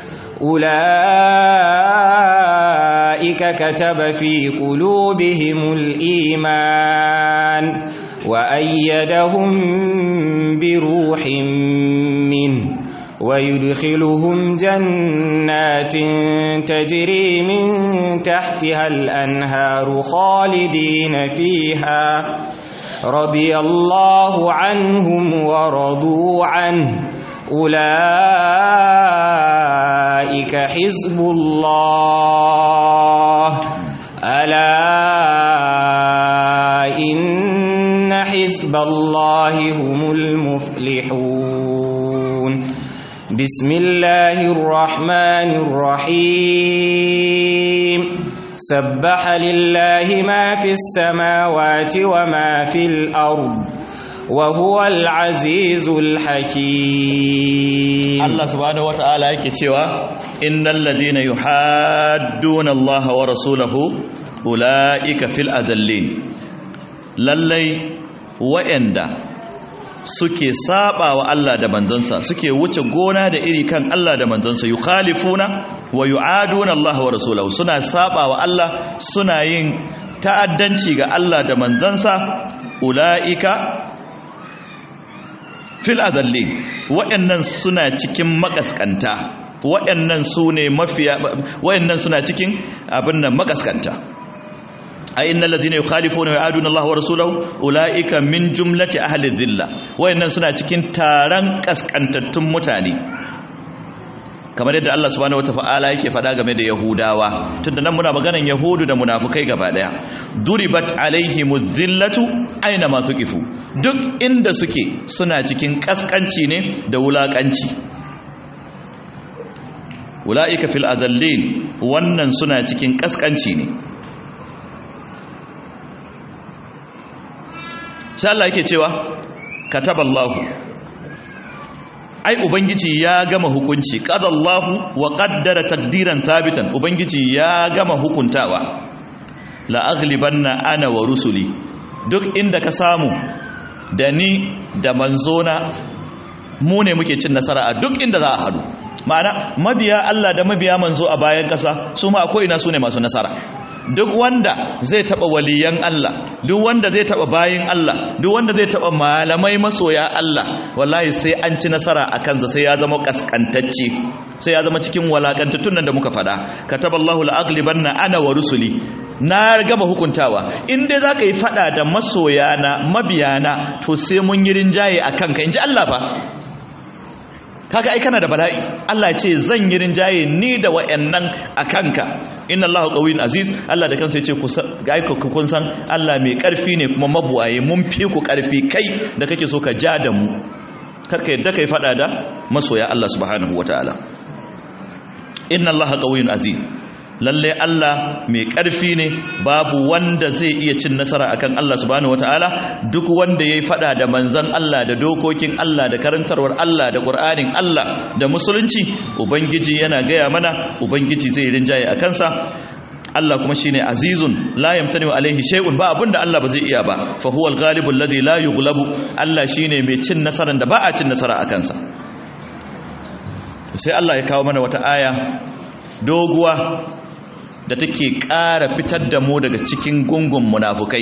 أولئك كتب في قلوبهم الإيمان وأيدهم بروح منه ويدخلهم جنات تجري من تحتها الأنهار خالدين فيها رضي الله عنهم ورضوا عنه أولئك حزب الله ألا إن حزب الله هم المفلحون بسم الله الرحمن الرحيم سبح لله ما في السماوات وما في الأرض وهو العزيز الحكيم الله سبحانه وتعالى yake cewa innal ladina yuhadduna Allah wa rasulahu ulaika fil adallin lallai wa'anda suke saba wa Allah da manzansa suke wuce gona da iri kan Allah da manzansa yukhalifuna wa yu'aduna Allah wa rasulahu suna saba wa Allah suna yin ta'addanci ga Allah da manzansa ulaika fil azallin waɗannan suna cikin makaskanta waɗannan su ne mafiya waɗannan suna cikin abin nan makaskanta ai innal ladhina yukhalifuna wa ya'aduna Allah wa rasulahu ulaika min jumlati ahli dhilla wayannan suna cikin taron kaskantattun mutane kamar yadda Allah subhanahu wataala yake faɗa game da Yahudawa tunda nan muna maganan Yahudu da munafukai gaba daya duribat alaihimuz zillatu aina ma tuqifu duk inda suke suna cikin kaskanci ne da wulakanci ulaika fil adallin wannan suna cikin kaskanci ne sai Allah yake cewa kataballahu ai ubangiji ya gama hukunci qadallahu wa qaddara taqdiran thabitan ubangiji ya gama hukuntawa la aghlibanna ana wa rusuli duk inda ka samu da ni da manzona mu ne muke cin nasara a duk inda za a hadu ma'ana mabiya Allah da mabiya manzo a bayan kasa su ma akwai ina su ne masu nasara duk wanda zai taba waliyan Allah duk wanda zai taba bayin Allah duk wanda zai taba malamai masoya Allah wallahi sai an ci nasara a kansa sai ya zama kaskantacce sai ya zama cikin walakantattun nan da muka fada kataballahu la'aglibanna ana wa rusuli na gama hukuntawa in dai zaka yi fada da masoya na mabiyana to sai mun yi rinjaye akan ka inji Allah fa kaga ai kana da bala'i Allah ya ce zan yi rinjaye ni da wayannan akanka inna Allahu qawiyyun aziz Allah da kansa ya ce ku ga ku kun san Allah mai karfi ne kuma mabuwaye mun fi ku karfi kai da kake so ka ja da mu karka yadda kai fada da masoya Allah subhanahu wataala inna Allaha qawiyyun aziz lalle Allah mai ƙarfi ne babu wanda zai iya cin nasara akan Allah subhanahu wataala duk wanda yayi fada da manzon Allah da dokokin Allah da karantarwar Allah da Qur'anin Allah da musulunci ubangiji yana gaya mana ubangiji zai rinjaye akan sa Allah kuma shine azizun la yamtani alaihi shay'un ba abunda Allah ba zai iya ba fa huwal ghalibul ladhi la yughlabu Allah shine mai cin nasaran da ba a cin nasara akan sa sai Allah ya kawo mana wata aya doguwa da take ƙara fitar da mu daga cikin gungun munafukai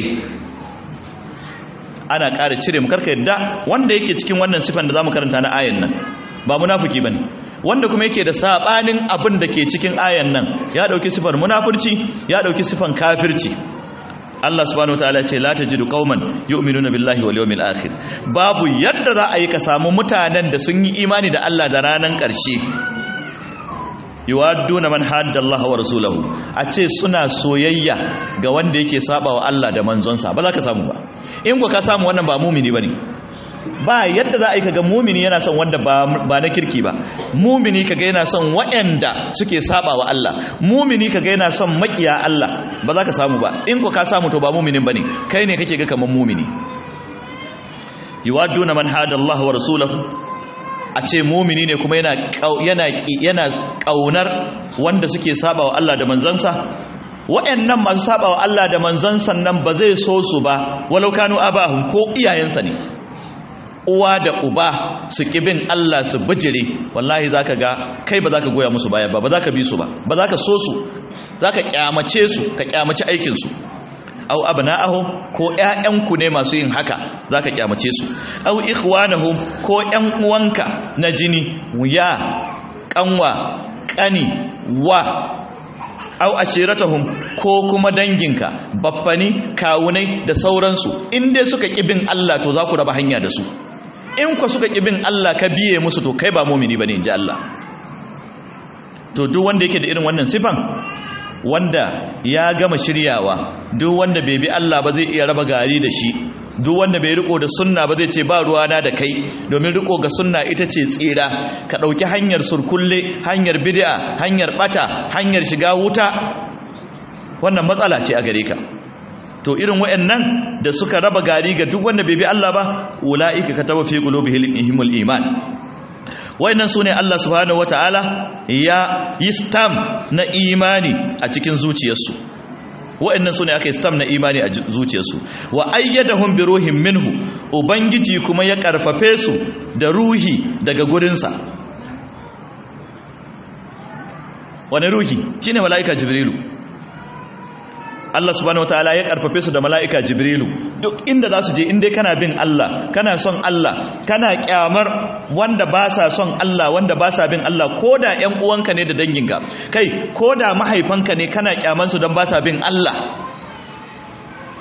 ana ƙara cire mu karka yadda wanda yake cikin wannan sifan da zamu karanta na ayan nan ba munafiki bane wanda kuma yake da sabanin abin da ke cikin ayan nan ya dauki sifar munafurci ya dauki sifan kafirci Allah subhanahu wataala ya ce la tajidu qauman yu'minuna billahi wal yawmil akhir babu yadda za a yi ka samu mutanen da sun yi imani da Allah da ranan ƙarshe yuwadduna man hadda Allah wa rasulahu a ce suna soyayya ga wanda yake sabawa Allah da manzonsa ba za ka samu ba in ku ka samu wannan ba mumini bane ba yadda za a yi kaga mumini yana son wanda ba ba na kirki ba mumini kaga yana son waɗanda suke sabawa Allah mumini kaga yana son makiya Allah ba za ka samu ba in ku ka samu to ba muminin bane kai ne kake ga kaman mumini yuwadduna man hadda Allah wa rasulahu a ce mumini ne kuma yana yana yana kaunar wanda suke sabawa Allah da manzansa waɗannan masu sabawa Allah da manzansa nan ba zai so su ba walau kanu abahum ko iyayensa ne uwa da uba su kibin Allah su bijire wallahi zaka ga kai ba zaka goya musu baya ba ba zaka bi su ba ba zaka so su zaka kyamace su ka kyamace aikin su au abna'ahum ko ƴaƴanku ne masu yin haka zaka kyamace su au ikhwanahum ko ƴan uwanka na jini ya kanwa kani wa au ashiratahum ko kuma danginka baffani kawunai da sauransu in dai suka kibin Allah to za ku raba hanya da su in ku suka kibin Allah ka biye musu to kai ba mu'mini bane inji Allah to duk wanda yake da irin wannan sifan wanda ya gama shiryawa duk wanda bai bi Allah ba zai iya raba gari da shi duk wanda bai riko da sunna ba zai ce ba ruwana da kai domin riko ga sunna ita ce tsira ka dauki hanyar surkulle hanyar bid'a hanyar bata hanyar shiga wuta wannan matsala ce a gare ka to irin wayannan da suka raba gari ga duk wanda bai bi Allah ba ulaika kataba fi qulubihimul iman wayannan sune Allah subhanahu wataala ya yi stam na imani a cikin zuciyarsu wayannan sune aka yi stam na imani a zuciyarsu wa ayyadahum bi ruhin minhu ubangiji kuma ya karfafe su da ruhi daga gurinsa wani ruhi shine malaika jibrilu Allah subhanahu wataala ya karfafe su da mala'ika Jibrilu duk inda za su je inda kana bin Allah kana son Allah kana kyamar wanda ba sa son Allah wanda ba sa bin Allah koda ƴan uwanka ne da danginka kai koda mahaifanka ne kana kyaman su dan ba sa bin Allah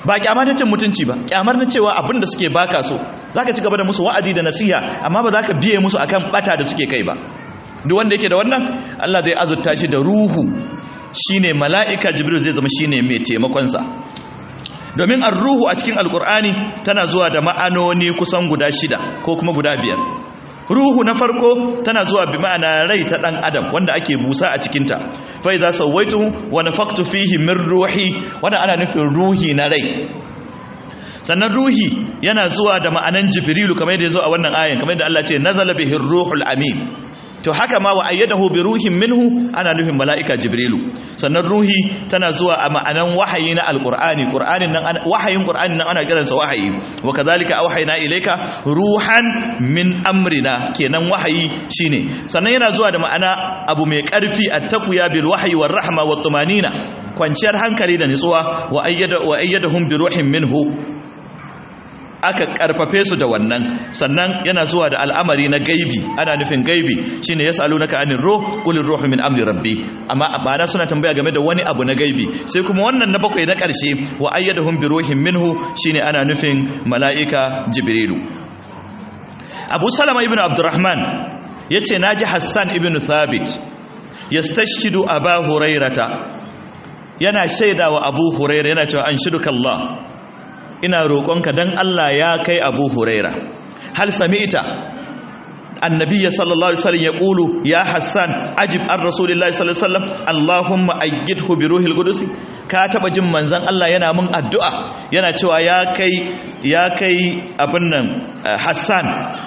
ba kyama ta cin mutunci ba, kyamar na cewa abin da suke baka so zaka ci gaba da musu wa'azi da nasiha, amma ba za ka biye musu akan bata da suke kai ba. Duk wanda yake da wannan Allah zai azurta shi da ruhu, shine mala'ika Jibril zai zama shine mai taimakon sa. Domin ar-ruhu a cikin alqur'ani tana zuwa da ma'anoni kusan guda shida ko kuma guda biyar. Ruhu na farko tana zuwa bi ma'ana rai ta dan adam wanda ake busa a cikin ta. Fa idza sawaituhu wa nafaqtu fihi min ruhi, wannan ana nufin ruhi na rai. Sannan ruhi yana zuwa da ma'anan Jibrilu kamar yadda yazo a wannan ayan, kamar yadda Allah ce nazala bihi ruhul amin. To haka ma wa ayyadahu bi ruhin minhu ana nufin mala'ika Jibrilu. Sannan ruhi tana zuwa a ma'anan wahayi na alqur'ani, qur'anin nan wahayin qur'anin nan ana kiransa wahayi. Wa kadhalika awhayna ilayka ruhan min amrina, kenan wahayi shine. Sannan yana zuwa da ma'ana abu mai karfi, at-taqwa bil wahyi war rahma wat tumanina, kwanciyar hankali da nutsuwa. Wa ayyada wa ayyadahum bi ruhin minhu, aka karfafe su da wannan. Sannan yana zuwa da al'amari na gaibi, ana nufin gaibi shine yasalunaka anir ruh qulir ruhu min amri rabbi, amma bana suna tambaya game da wani abu na gaibi. Sai kuma wannan na bakwai na karshe wa ayyadahum bi ruhin minhu shine ana nufin mala'ika Jibrilu. Abu Salama ibn Abdurrahman yace naji Hassan ibn Thabit yastashhidu Aba Hurairata, yana shaidawa Abu Hurairah yana cewa anshiduka Allah, ina roƙonka dan Allah ya kai Abu Huraira, hal sami'ta annabiyya sallallahu alaihi wasallam yaqulu ya Hassan ajib an rasulillahi sallallahu alaihi wasallam Allahumma ayyidhu bi ruhil qudus, ka taba jin manzon Allah yana mun addu'a yana cewa ya kai ya kai abin nan Hassan,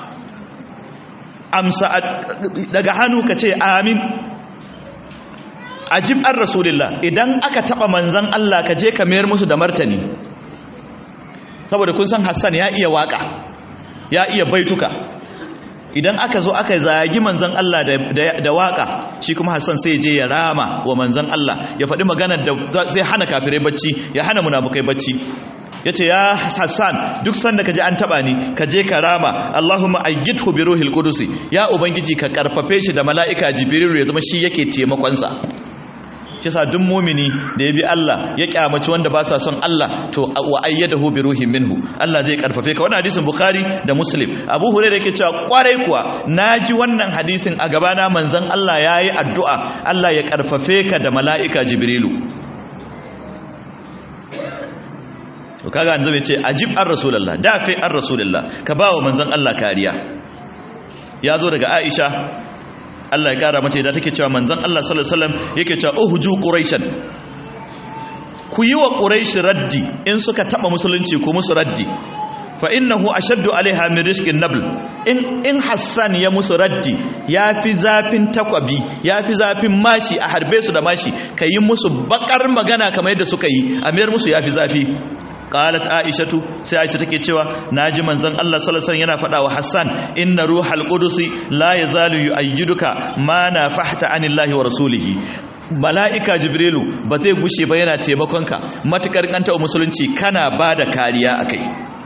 amsa daga hannu ka ce amin. Ajib an rasulillah, idan aka taba manzon Allah ka je ka mayar musu da martani, saboda kun san Hassan ya iya waka, ya iya baituka. Idan aka zo aka zagi manzon Allah da, da, da waka, shi kuma Hassan sai je ya rama wa manzon Allah, ya faɗi maganar da zai hana kafirai bacci, ya hana munafukai bacci. Yace ya Hassan, duk sanda kaje an taba ni ka je ka rama, Allahumma ayyidhu bi ruhil qudus, ya ubangiji ka karfafe shi da mala'ika Jibril ya zama shi yake taimakon sa. Shi sa duk mumini da ya bi Allah ya kyamaci wanda ba sa son Allah, to wa ayyadahu bi ruhin minhu, Allah zai karfafe ka. Wannan hadisin Bukhari da Muslim. Abu Hurairah yake cewa kwarai kuwa naji wannan hadisin a gaba na manzon Allah yayi addu'a Allah ya karfafe ka da mala'ika Jibrilu. To kaga annabi ce ajib ar rasulullah, da kai ar rasulullah, ka bawa manzon Allah kariya. Ya zo daga Aisha Allah ya kara mata da take cewa manzon Allah sallallahu alaihi wasallam yake cewa uhju quraishan, ku yi wa quraish raddi in suka taba musulunci, ku musu raddi. Fa innahu ashaddu alaiha min rizqin nabl, in in Hassan ya musu raddi yafi zafin takwabi, yafi zafin mashi a harbe su da mashi, kayi musu bakar magana kamar yadda suka yi, amir musu yafi zafi. Qalat Aishatu, sai Aisha take cewa naji manzon Allah sallallahu alaihi wasallam yana faɗa wa Hassan, inna ruhal qudusi la yazalu yu'ayyiduka ma nafahta anillahi wa rasulihi, mala'ika Jibrilu ba zai gushe ba yana taimakonka matukar kanta musulunci kana bada kariya akai.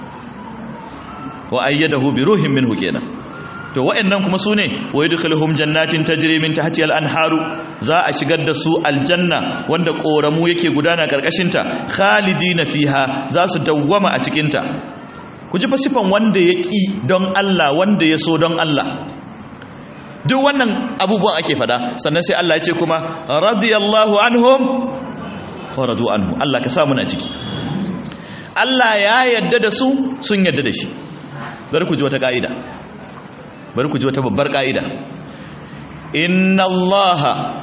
Wa ayyadahu bi ruhin minhu kenan. To wa'annan kuma sune wa yadkhuluhum jannatin tajri min tahtiha al-anharu, za a shigar da su aljanna wanda koramu yake gudana karkashin ta, khalidina fiha, za su dawwama a cikin ta. Ku ji fasifan wanda ya ki don Allah, wanda ya so don Allah. Duk wannan abubuwan ake fada, sannan sai Allah ya ce kuma radiyallahu anhum wa radu anhu, Allah ka sa mu na ciki. Allah ya yarda da su, sun yarda da shi. Bari ku ji wata ka'ida, bari ku ji wata babbar ka'ida. Inna Allah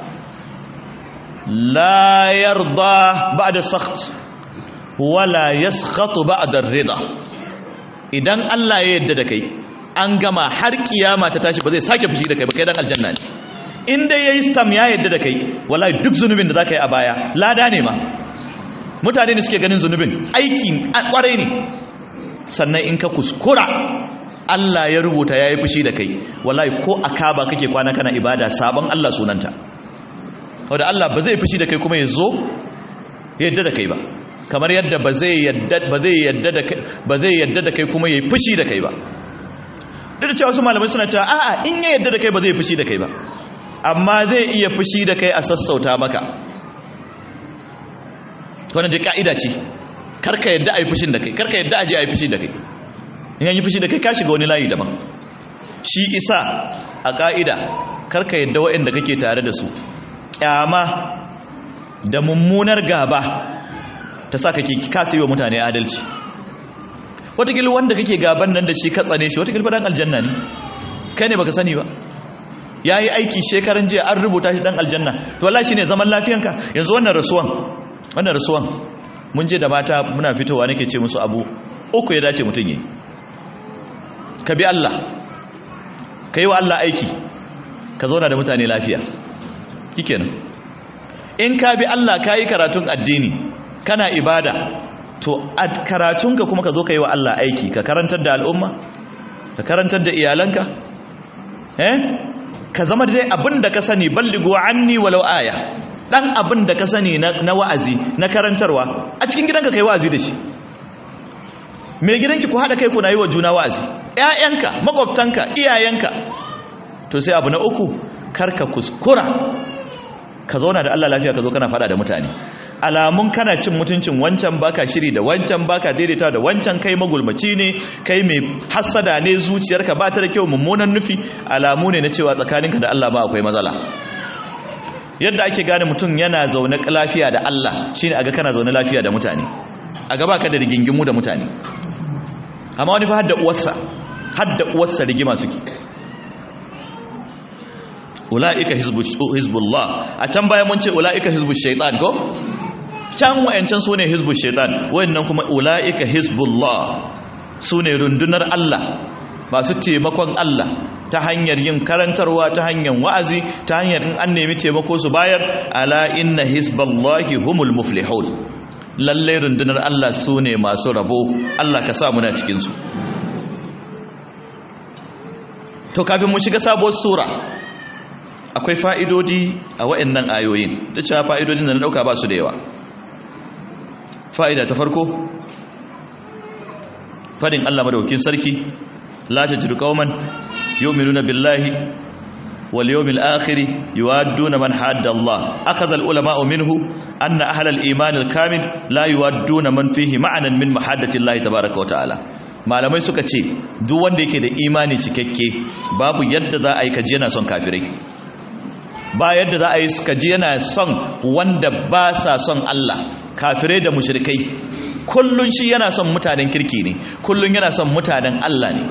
la yarda ba'da sakht wala yaskhatu ba'da rida. Idan Allah ya yarda da kai, an gama har kiyama ta tashi ba zai sake fushi da kai ba, kai dan aljanna ne. In dai yayi stam ya yarda da kai, wallahi duk zunubin da zaka yi a baya lada ne ma. Mutane ne suke ganin zunubin aiki kwarai ne. Sannan in ka kuskura Allah ya rubuta ya yi fushi da kai, wallahi ko a kaba kake kwana kana ibada, sabon Allah sunanta. Wadda Allah ba zai fushi da kai kuma ya zo yadda da kai ba, kamar yadda ba zai yadda ba zai yadda da kai ba zai yadda da kai kuma ya yi fushi da kai ba. Duk da cewa wasu malamai suna cewa a'a, in ya yadda da kai ba zai fushi da kai ba, amma zai iya fushi da kai a sassauta maka. Wannan je ka'ida ce, karka yadda a yi fushin da kai karka yadda a je a yi fushi da kai in yi fushi da kai ka shiga wani layi daban. Shi isa a ƙa'ida karka yadda waɗanda kake tare da su ƙyama da mummunar gaba ta sa kake kasa yi wa mutane adalci. Wataƙila wanda kake gaban nan da shi ka tsane shi wataƙila ɗan aljanna ne kai ne baka sani ba, ya yi aiki shekaran jiya an rubuta shi ɗan aljanna, to wallahi shi ne zaman lafiyanka. Yanzu wannan rasuwan wannan rasuwan mun je da mata muna fitowa nake ce musu abu uku ya dace mutum yi: ka bi Allah, ka yi wa Allah aiki, ka zauna da mutane lafiya. Shikenan. In ka bi Allah ka yi karatun addini kana ibada, to a karatunka kuma ka zo ka yi wa Allah aiki, ka karantar da al'umma, ka karantar da iyalanka, eh ka zama dai abin da ka sani, ballighu anni walau aya, dan abin da ka sani na, na wa'azi na karantarwa a cikin gidanka kai wa'azi da shi. Mai gidanki ku haɗa kai kuna yi wa juna wa'azi, ƴaƴanka, makwabtanka, iyayenka. To sai abu na uku, karka kuskura ka zauna da Allah lafiya ka zo kana fada da mutane. Alamun kana cin mutuncin wancan, baka shiri da wancan, baka daidaita da wancan, kai magulmaci ne, kai mai hassada ne, zuciyarka ba ta da kyau, mummunan nufi, alamu ne na cewa tsakaninka da Allah ba akwai matsala. Yadda ake gane mutum yana zaune lafiya da Allah shine aga kana zaune lafiya da mutane, aga baka da rigingimu da mutane. Amma wani fa hadda uwarsa hadda uwarsa rigima suke. Ulaika hizbullah, a can baya mun ce ulaika hizbush shaitan ko? Can wayancan sune hizbush shaitan, wayannan kuma ulaika hizbullah, sune rundunar Allah, masu taimakon Allah ta hanyar yin karantarwa, ta hanyar wa'azi, ta hanyar in an nemi taimako su bayar. Ala inna hizballahi humul muflihun, lalle rundunar Allah sune masu rabo. Allah ka sa muna cikin su. To kafin mu shiga sabuwar sura, akwai fa'idodi a wa'annan ayoyin, da cewa fa'idodin da na dauka ba su da yawa. Fa'ida ta farko, fadin Allah madaukakin sarki, la tajidu qauman yu'minuna billahi wal yawmil akhir yuwadduna man hadda Allah. Akhadha al ulama minhu anna ahla al iman al kamil la yuwadduna man fihi ma'anan min mahaddati Allah tabaaraka wa ta'ala. Malamai suka ce duk wanda yake da imani cikakke babu yadda za a yi kaji yana son kafirai, ba yadda za a yi kaji yana son wanda ba sa son Allah, kafirai da mushrikai. Kullun shi yana son mutanen kirki ne, kullun yana son mutanen Allah ne.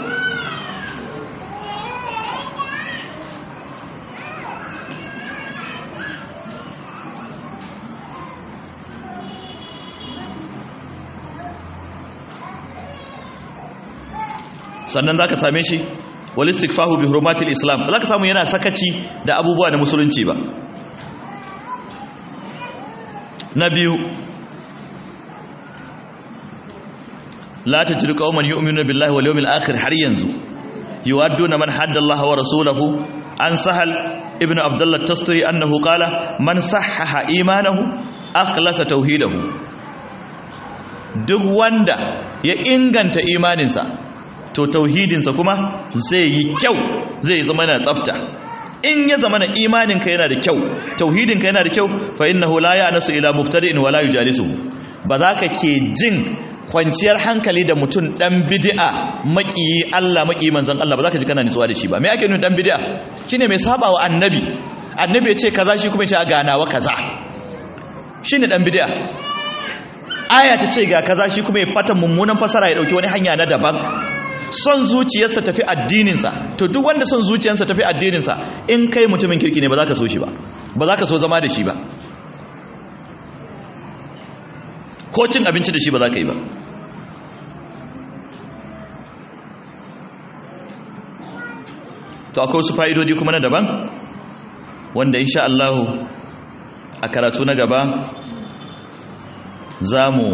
Sannan za ka same shi wal istikfahu bi hurumatil islam, za ka samu yana sakaci da abubuwa na musulunci ba. Na biyu, la tajidu qauman yu'minuna billahi wal yawmil akhir, har yanzu yuwadduna man hadda Allah wa rasulahu. An Sahal ibn Abdullah Tasturi annahu qala man sahhaha imanahu akhlasa tauhidahu. Duk wanda ya inganta imaninsa to tauhidinsa kuma zai yi kyau, zai zama na tsafta. In ya zama na imaninka yana da kyau, tauhidinka yana da kyau, fa innahu la ya'nasu ila mubtadi'in wala yujalisu, ba za ka ke jin kwanciyar hankali da mutum dan bid'a makiyi Allah makiyi manzon Allah, ba za ka ji kana nutsuwa da shi ba. Me ake nuna dan bid'a? Shine mai sabawa annabi, annabi ya ce kaza shi kuma ya ce a ganawa kaza, shine dan bid'a. Aya ta ce ga kaza shi kuma ya fata mummunan fasara, ya dauki wani hanya na daban. Son zuciyarsa tafi addininsa, to duk wanda son zuciyarsa tafi addininsa, in kai mutumin kirki ne ba za ka so shi ba, ba za ka so zama da shi ba, ko cin abinci da shi ba za ka yi ba. To akwai wasu fa'idodi kuma na daban wanda insha Allah a karatu na gaba za mu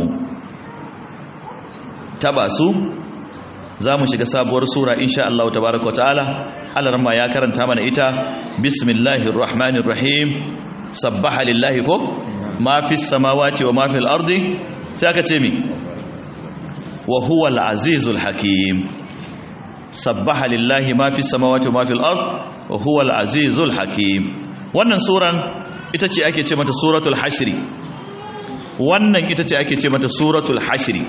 taba su, za mu shiga sabuwar sura insha Allah tabaraka wa ta'ala. Alarma ya karanta mana ita, bismillahir rahmanir rahim, sabbaha lillahi ko ma fis samawati wa ma fil ardi, sai aka ce mi wa huwal azizul hakim. Sabbaha lillahi ma fis samawati wa ma fil ardi wa huwal azizul hakim. Wannan suran ita ce ake ce mata suratul hashri. wannan ita ce ake ce mata suratul hashri.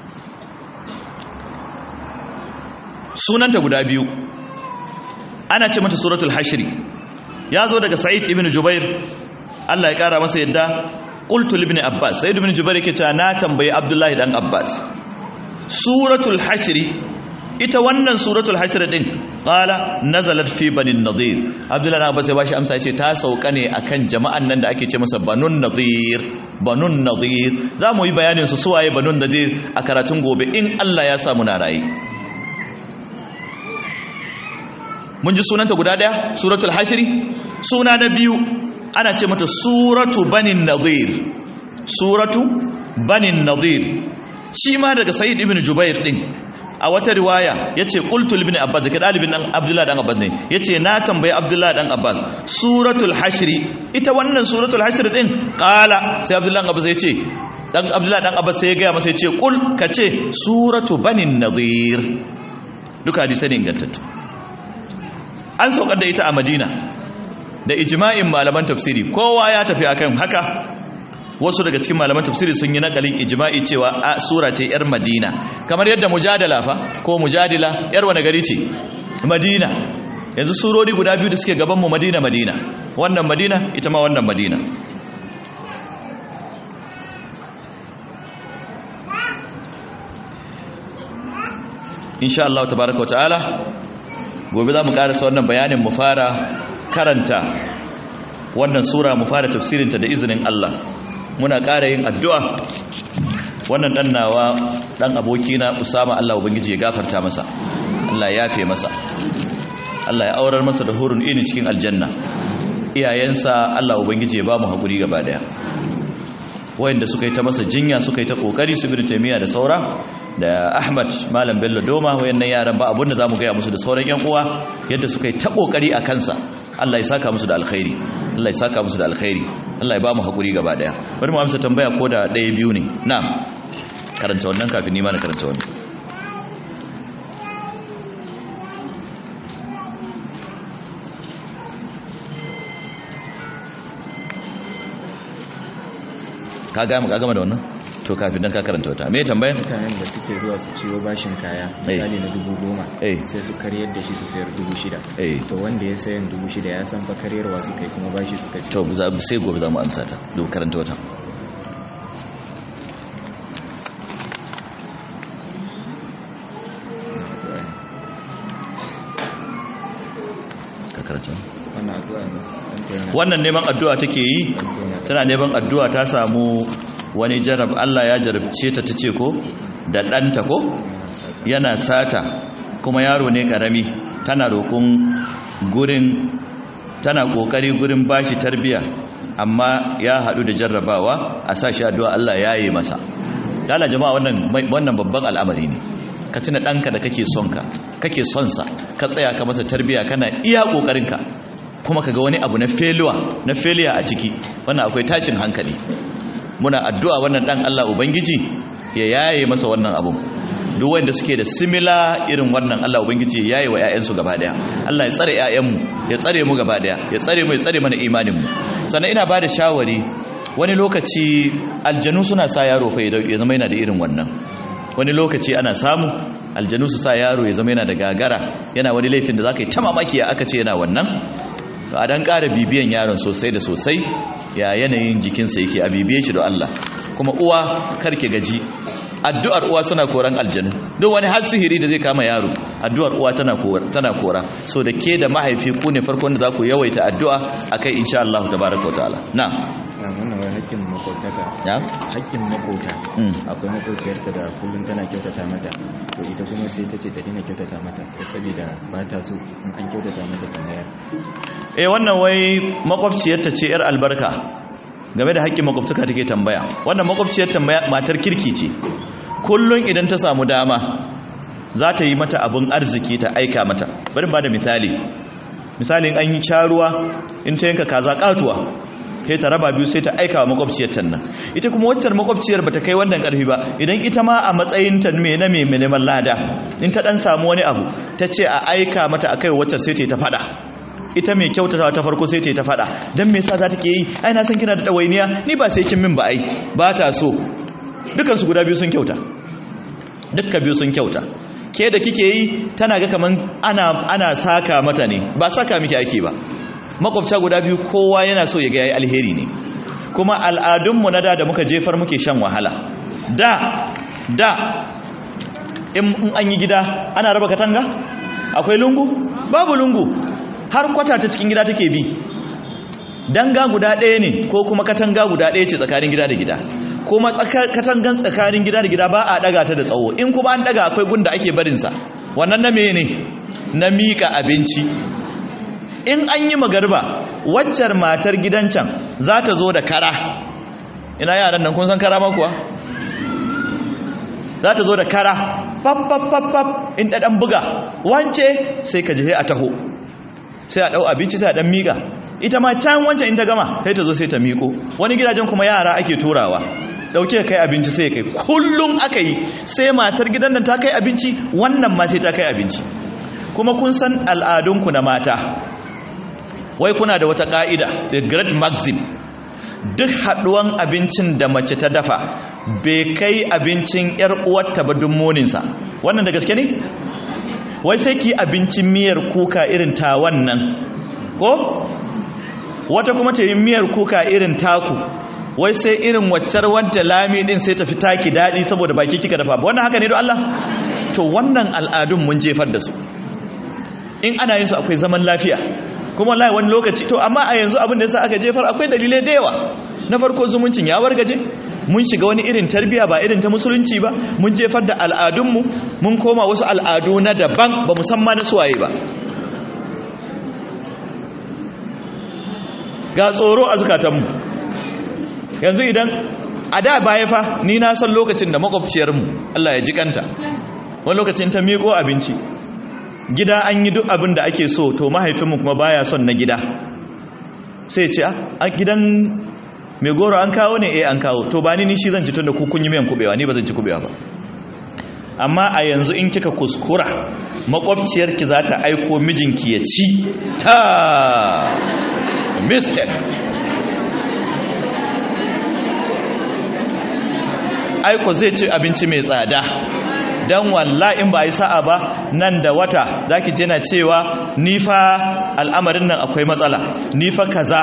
Sunanta guda biyu, ana ce mata suratul hashri. Ya zo daga Sa'id ibn Jubair, Allah ya kara masa yadda, qultu ibn Abbas, Sa'id ibn Jubair yake cewa na tambayi Abdullahi dan Abbas, suratul hashri, ita wannan suratul hashri din, qala nazalat fi bani nadir. Abdullahi dan Abbas ya bashi amsa yace ta sauka ne akan jama'an nan da ake ce masa banun nadir. Banun nadir, za mu yi bayanin su suwaye banun nadir a karatun gobe in Allah ya sa muna rayi. Mun ji sunanta guda daya, suratul hashri. Suna na biyu ana ce mata suratu banin nadir. Suratu banin nadir, shi ma daga Sa'id ibn Jubair din. A wata riwaya yace qultu ibn Abbas, da dalibin dan Abdullah dan Abbas ne, yace na tambayi Abdullah dan Abbas suratul hashri, ita wannan suratul hashri din, qala sai Abdullah dan Abbas yace dan Abdullah dan Abbas sai ya ga masa yace qul kace suratu banin nadir. Duka hadisi ne ingantattu. An saukar da ita a Madina da ijma'in malaman tafsiri, kowa ya tafi akan haka. Wasu daga cikin malaman tafsiri sun yi nakalin ijma'i cewa a sura ce yar Madina, kamar yadda mujadala fa ko mujadila yar wani gari ce? Madina. Yanzu surori guda biyu da suke gaban mu Madina Madina, wannan Madina ita ma wannan Madina. Insha Allah tabaraka wa ta'ala gobe za mu karasa wannan bayanin, mu fara karanta wannan sura, mu fara tafsirinta da izinin Allah. Muna ƙara yin addu'a. Wannan ɗan nawa ɗan abokina Usama, Allah ubangiji ya gafarta masa, Allah ya yafe masa, Allah ya aurar masa da hurun ini cikin aljanna. Iyayensa Allah ubangiji ya ba mu haƙuri gaba daya. Wayanda suka yi ta masa jinya, suka yi ta ƙoƙari, su Ibn Taymiyyah da saura, da Ahmad Malam Bello Doma, wayannan yaran ba abin da zamu gaya musu da sauran yan uwa yadda suka yi ta ƙoƙari a kansa. Allah ya saka musu da alkhairi, Allah ya saka musu da alkhairi, Allah ya ba mu haƙuri gaba daya. Bari mu amsa tambaya ko da ɗaya biyu ne. Na'am, karanta wannan kafin ni ma na karanta wannan. Ka gama ka gama da wannan? To kafin dan ka karanta wata. Me tambayar? Mutanen da suke zuwa su ciwo bashin kaya, misali na dubu goma, sai su karyar da shi su sayar dubu shida. To wanda ya sayan dubu shida ya san fa karyarwa suka yi kuma bashi suka ci. To sai gobe za mu amsa ta. Do karanta wata. Ka karanta. Wannan addu'a ne. Wannan neman addu'a take yi, tana neman addu'a, ta samu wani jarab, Allah ya jarabce ta tace ko da ɗanta ko yana sata, kuma yaro ne karami, tana roƙon gurin, tana ƙoƙari gurin bashi tarbiya, amma ya haɗu da jarrabawa, a sa shi addu'a Allah ya yi masa. Dala jama'a, wannan wannan babban al'amari ne. Ka tuna ɗanka da kake son ka kake son sa, ka tsaya ka masa tarbiya, kana iya ƙoƙarinka, kuma kaga wani abu na failure na failure a ciki, wannan akwai tashin hankali. Muna addu'a wannan dan Allah ubangiji ya yaye masa wannan abu. Duk wanda suke da similar irin wannan, Allah ubangiji ya yaye wa ƴaƴansu gaba daya. Allah ya tsare ƴaƴanmu, ya tsare mu gaba daya, ya tsare mu, ya tsare mana imanin mu. Sannan ina bada shawari, wani lokaci aljanu suna sa yaro fa ya zama yana da irin wannan. Wani lokaci ana samu aljanu su sa yaro ya zama yana da gagara, yana wani laifin da zaka yi ta mamaki ya aka ce yana wannan. To a dan ƙara bibiyan yaron sosai da sosai, ya yanayin jikinsa yake, a bibiye shi da Allah. Kuma uwa karke gaji, addu'ar uwa suna koran aljanu. Duk wani har sihiri da zai kama yaro, addu'ar uwa tana kora, tana kora. So da ke da mahaifi ku ne farkon da za ku yawaita addu'a akai insha Allah tabaraka wa ta'ala. Na'am. Wannan wai hakkin makotaka. Ya? Hakkin makota. Akwai makociyarta da kullum tana kyautata mata. To ita kuma sai ta ce ta dina kyautata mata, saboda ba ta so in an kyautata mata ta mayar. Eh wannan wai makwabciyarta ce yar albarka. Game da haƙƙin makwabtaka take tambaya. Wannan makwabciyar tambaya matar kirki ce. Kullun idan ta samu dama za ta yi mata abun arziki, ta aika mata. Bari ba da misali. Misalin an yi sharuwa, in ta yanka kaza katuwa, kai ta raba biyu sai ta aika wa makwabciyar ta nan. Ita kuma waccan makwabciyar bata kai wannan karfi ba, idan ita ma a matsayin ta me na me neman lada, in ta dan samu wani abu ta ce a aika mata akai waccan sai ta yi ta fada. ita mai kyautatawa ta farko sai ta yi ta faɗa don me yasa za ta ke yi ai na san kina da ɗawainiya ni ba sai kin min ba ai ba ta so. Dukansu guda biyu sun kyauta, dukka biyu sun kyauta. Ke da kike yi tana ga kaman ana ana saka mata ne, ba saka miki ake ba. Makwabta guda biyu kowa yana so ya ga yayi alheri ne. Kuma al'adunmu na da da muka jefar muke shan wahala. Da da in an yi gida ana raba katanga? Akwai lungu? Babu lungu. Har kwata ta cikin gida take bi. Danga guda ɗaya ne ko kuma katanga guda ɗaya ce tsakanin gida da gida. Kuma katangan tsakanin gida da gida ba a daga ta da tsawo. In kuma an daga akwai gunda ake barinsa. Wannan na meye ne? Na miƙa abinci. In an yi magarba, waccar matar gidan can za ta zo da kara. Ina yaran nan kun san kara ma kuwa? Za ta zo da kara. Fap fap fap fap in ɗaɗan buga. Wance sai ka je a taho. Sai a ɗau abinci sai a ɗan miƙa. Ita ma can wancan in ta gama sai ta zo sai ta miƙo. Wani gidajen kuma yara ake turawa. Dauke kai abinci sai kai. Kullum aka yi sai matar gidan nan ta kai abinci, wannan ma sai ta kai abinci. Kuma kun san al'adunku na mata. Wai kuna da wata ka'ida, the great maxim. Duk haduwan abincin da mace ta dafa bai kai abincin yar uwarta ba dummoninsa. Wannan da gaske ne? Wai sai ki abincin miyar kuka irin ta wannan. Ko? Wata kuma ta yi miyar kuka irin taku. Wai sai irin waccar wadda lami din sai ta fi taki daɗi saboda baki kika dafa. Wannan haka ne don Allah? To wannan al'adun mun jefar da su. In ana yin su akwai zaman lafiya. Kuma wallahi wani lokaci to amma a yanzu abin da yasa aka jefar akwai dalilai da yawa. Na farko zumuncin ya wargaje. Mun shiga wani irin tarbiya ba irin ta musulunci ba. Mun jefar da al'adunmu. Mun koma wasu al'adu na daban ba musamman na suwaye ba. Ga tsoro a zukatanmu. Yanzu idan a da baya fa ni na san lokacin da makwabciyarmu Allah ya ji kanta wani lokacin ta miƙo abinci gida an yi duk abin da ake so to mahaifinmu kuma baya son na gida sai ce a gidan mai goro an kawo ne eh an kawo to ba ni ni shi zan ci tun da ku kun yi miyan kubewa ni ba zan ci kubewa ba. Amma a yanzu in kika kuskura makwabciyarki za ta aiko mijinki ya ci ta mistake. Aiko zai ci abinci mai tsada don wallahi in ba a yi sa'a ba nan da wata za ki jena cewa nifa al'amarin nan akwai matsala nifa kaza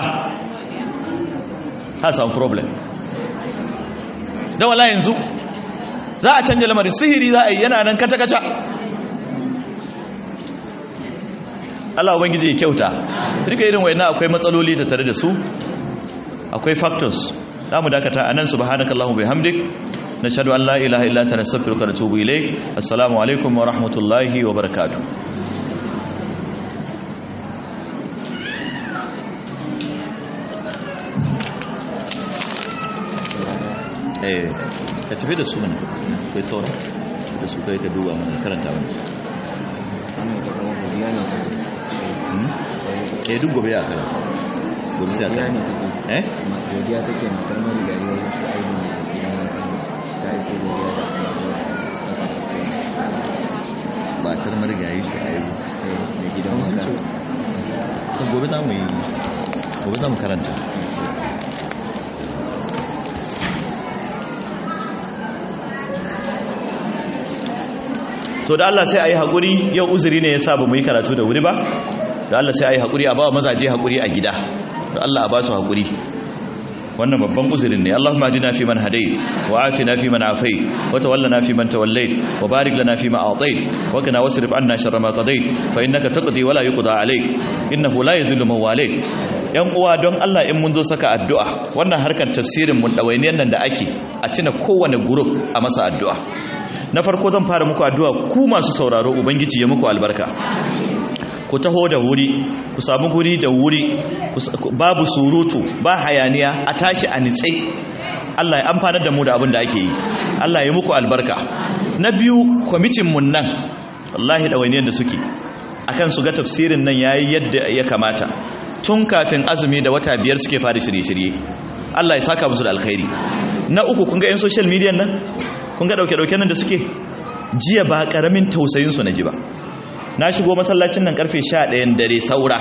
ha samun problem don wallahi yanzu za a canja lamarin sihiri za a yi yana nan kaca-kaca. Allah ubangiji ya kyauta duka irin wayannan akwai matsaloli da tare da su akwai factors. za mu dakata a nan subhanakallahumma bihamdik nashhadu an la ilaha illa anta nastaghfiruka wa natubu ilayk. Assalamu alaikum wa rahmatullahi wa barakatuh. eh ka tafi da su mana kai saura da su kai ka duba mana karanta mana eh duk gobe ya kara gobe sai aka eh godiya take matar mari gari wani su aibu ne gidan kan sai ko godiya da ba tar mari gari su aibu ne gidan wanka to gobe za mu yi gobe za mu karanta so da Allah sai ayi hakuri yau uzuri ne yasa ba mu yi karatu da wuri ba da Allah sai ayi hakuri a ba mazaje hakuri a gida da Allah a ba su hakuri wannan babban uzurin ne. Allahumma ajina fi man hadayt wa afina fi man afayt wa tawallana fi man tawallayt wa barik lana fi ma atayt wa qina wasrif anna sharra ma qadayt fa innaka taqdi wa la yuqda alayk innahu la yadhillu man walayt. Yan uwa don Allah in mun zo saka addu'a wannan harkar tafsirin mun dawainiyan nan da ake a tuna kowane group a masa addu'a. Na farko zan fara muku addu'a ku masu sauraro ubangiji ya muku albarka ku taho da wuri ku samu guri da wuri babu surutu ba hayaniya a tashi a nitse Allah ya amfanar da mu da abin da ake yi Allah ya muku albarka. Na biyu kwamitin mun nan wallahi dawainiyar da suke akan su ga tafsirin nan yayi yadda ya kamata tun kafin azumi da wata biyar suke fara shirye-shirye Allah ya saka musu da alkhairi. Na uku kun ga yan social media nan kun ga dauke-dauke nan da suke jiya ba karamin tausayin su na ji ba. Na shigo masallacin nan karfe sha ɗayan dare saura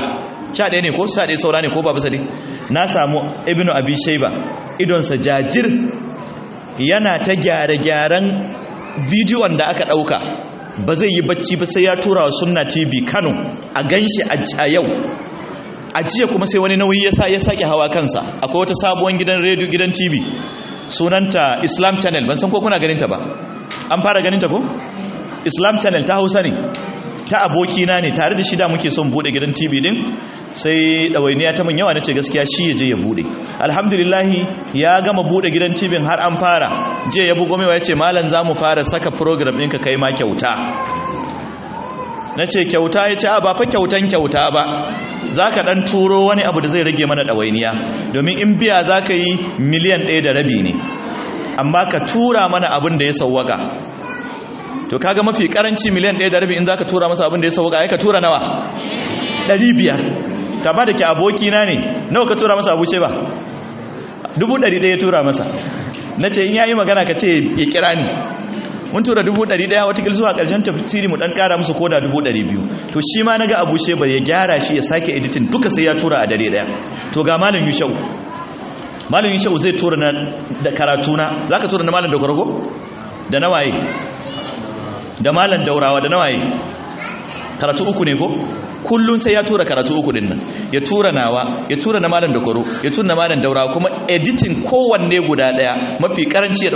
sha ɗaya ne ko sha ɗaya saura ne ko ba bisa dai na samu ibnu abi shayba idonsa jajir yana ta gyare-gyaren bidiyon da aka ɗauka ba zai yi bacci ba sai ya tura wa Sunna T V Kano a ganshi a yau a jiya kuma sai wani nauyi ya sa ya sake hawa kansa. Akwai wata sabuwar gidan radio gidan T V sunanta Islam Channel, ban san ko kuna ganin ta ba, an fara ganin ta ko? Islam Channel ta Hausa ne, ta abokina ne, tare da shi da muke son bude gidan T V din, sai ɗawainiya ta mun yawa na ce gaskiya shi ya je ya bude. Alhamdulillahi ya gama bude gidan T V har an fara, je ya bugo mewa ya ce malam za mu fara saka program ɗinka kai ma kyauta. Na ce kyauta? Ya ce a ba fa kyautan kyauta ba, za ka ɗan turo wani abu da zai rage mana ɗawainiya, domin in biya za ka yi miliyan ɗaya da rabi ne, amma ka tura mana abin da ya sauwaka. To kaga mafi karanci miliyan ɗaya da rabi in za ka tura masa abin da ya sauwaka, ya ka tura nawa? ɗari biyar. Kama da ke abokina ne, nawa ka tura masa abu ce ba? dubu ɗari ɗaya ya tura masa. Na ce in yayi magana ka ce ya kira ni. Mun tura dubu ɗari ɗaya watakil zuwa ƙarshen tafsiri mu ɗan ƙara musu koda dubu ɗari biyu. To shi ma na ga abu sheba ya gyara shi ya sake editin duka sai ya tura a dare ɗaya. To ga malam Yushau, malam Yushau zai tura na da karatuna. Za ka tura na malam Dokorogo? Da na waye? Da malam Daurawa da na waye? Karatu uku ne ko? Kullum sai ya tura karatu uku din nan. Ya tura nawa, ya tura na malam Dokoro, ya tura na malam Daurawa, kuma editin kowanne guda ɗaya mafi karanci ya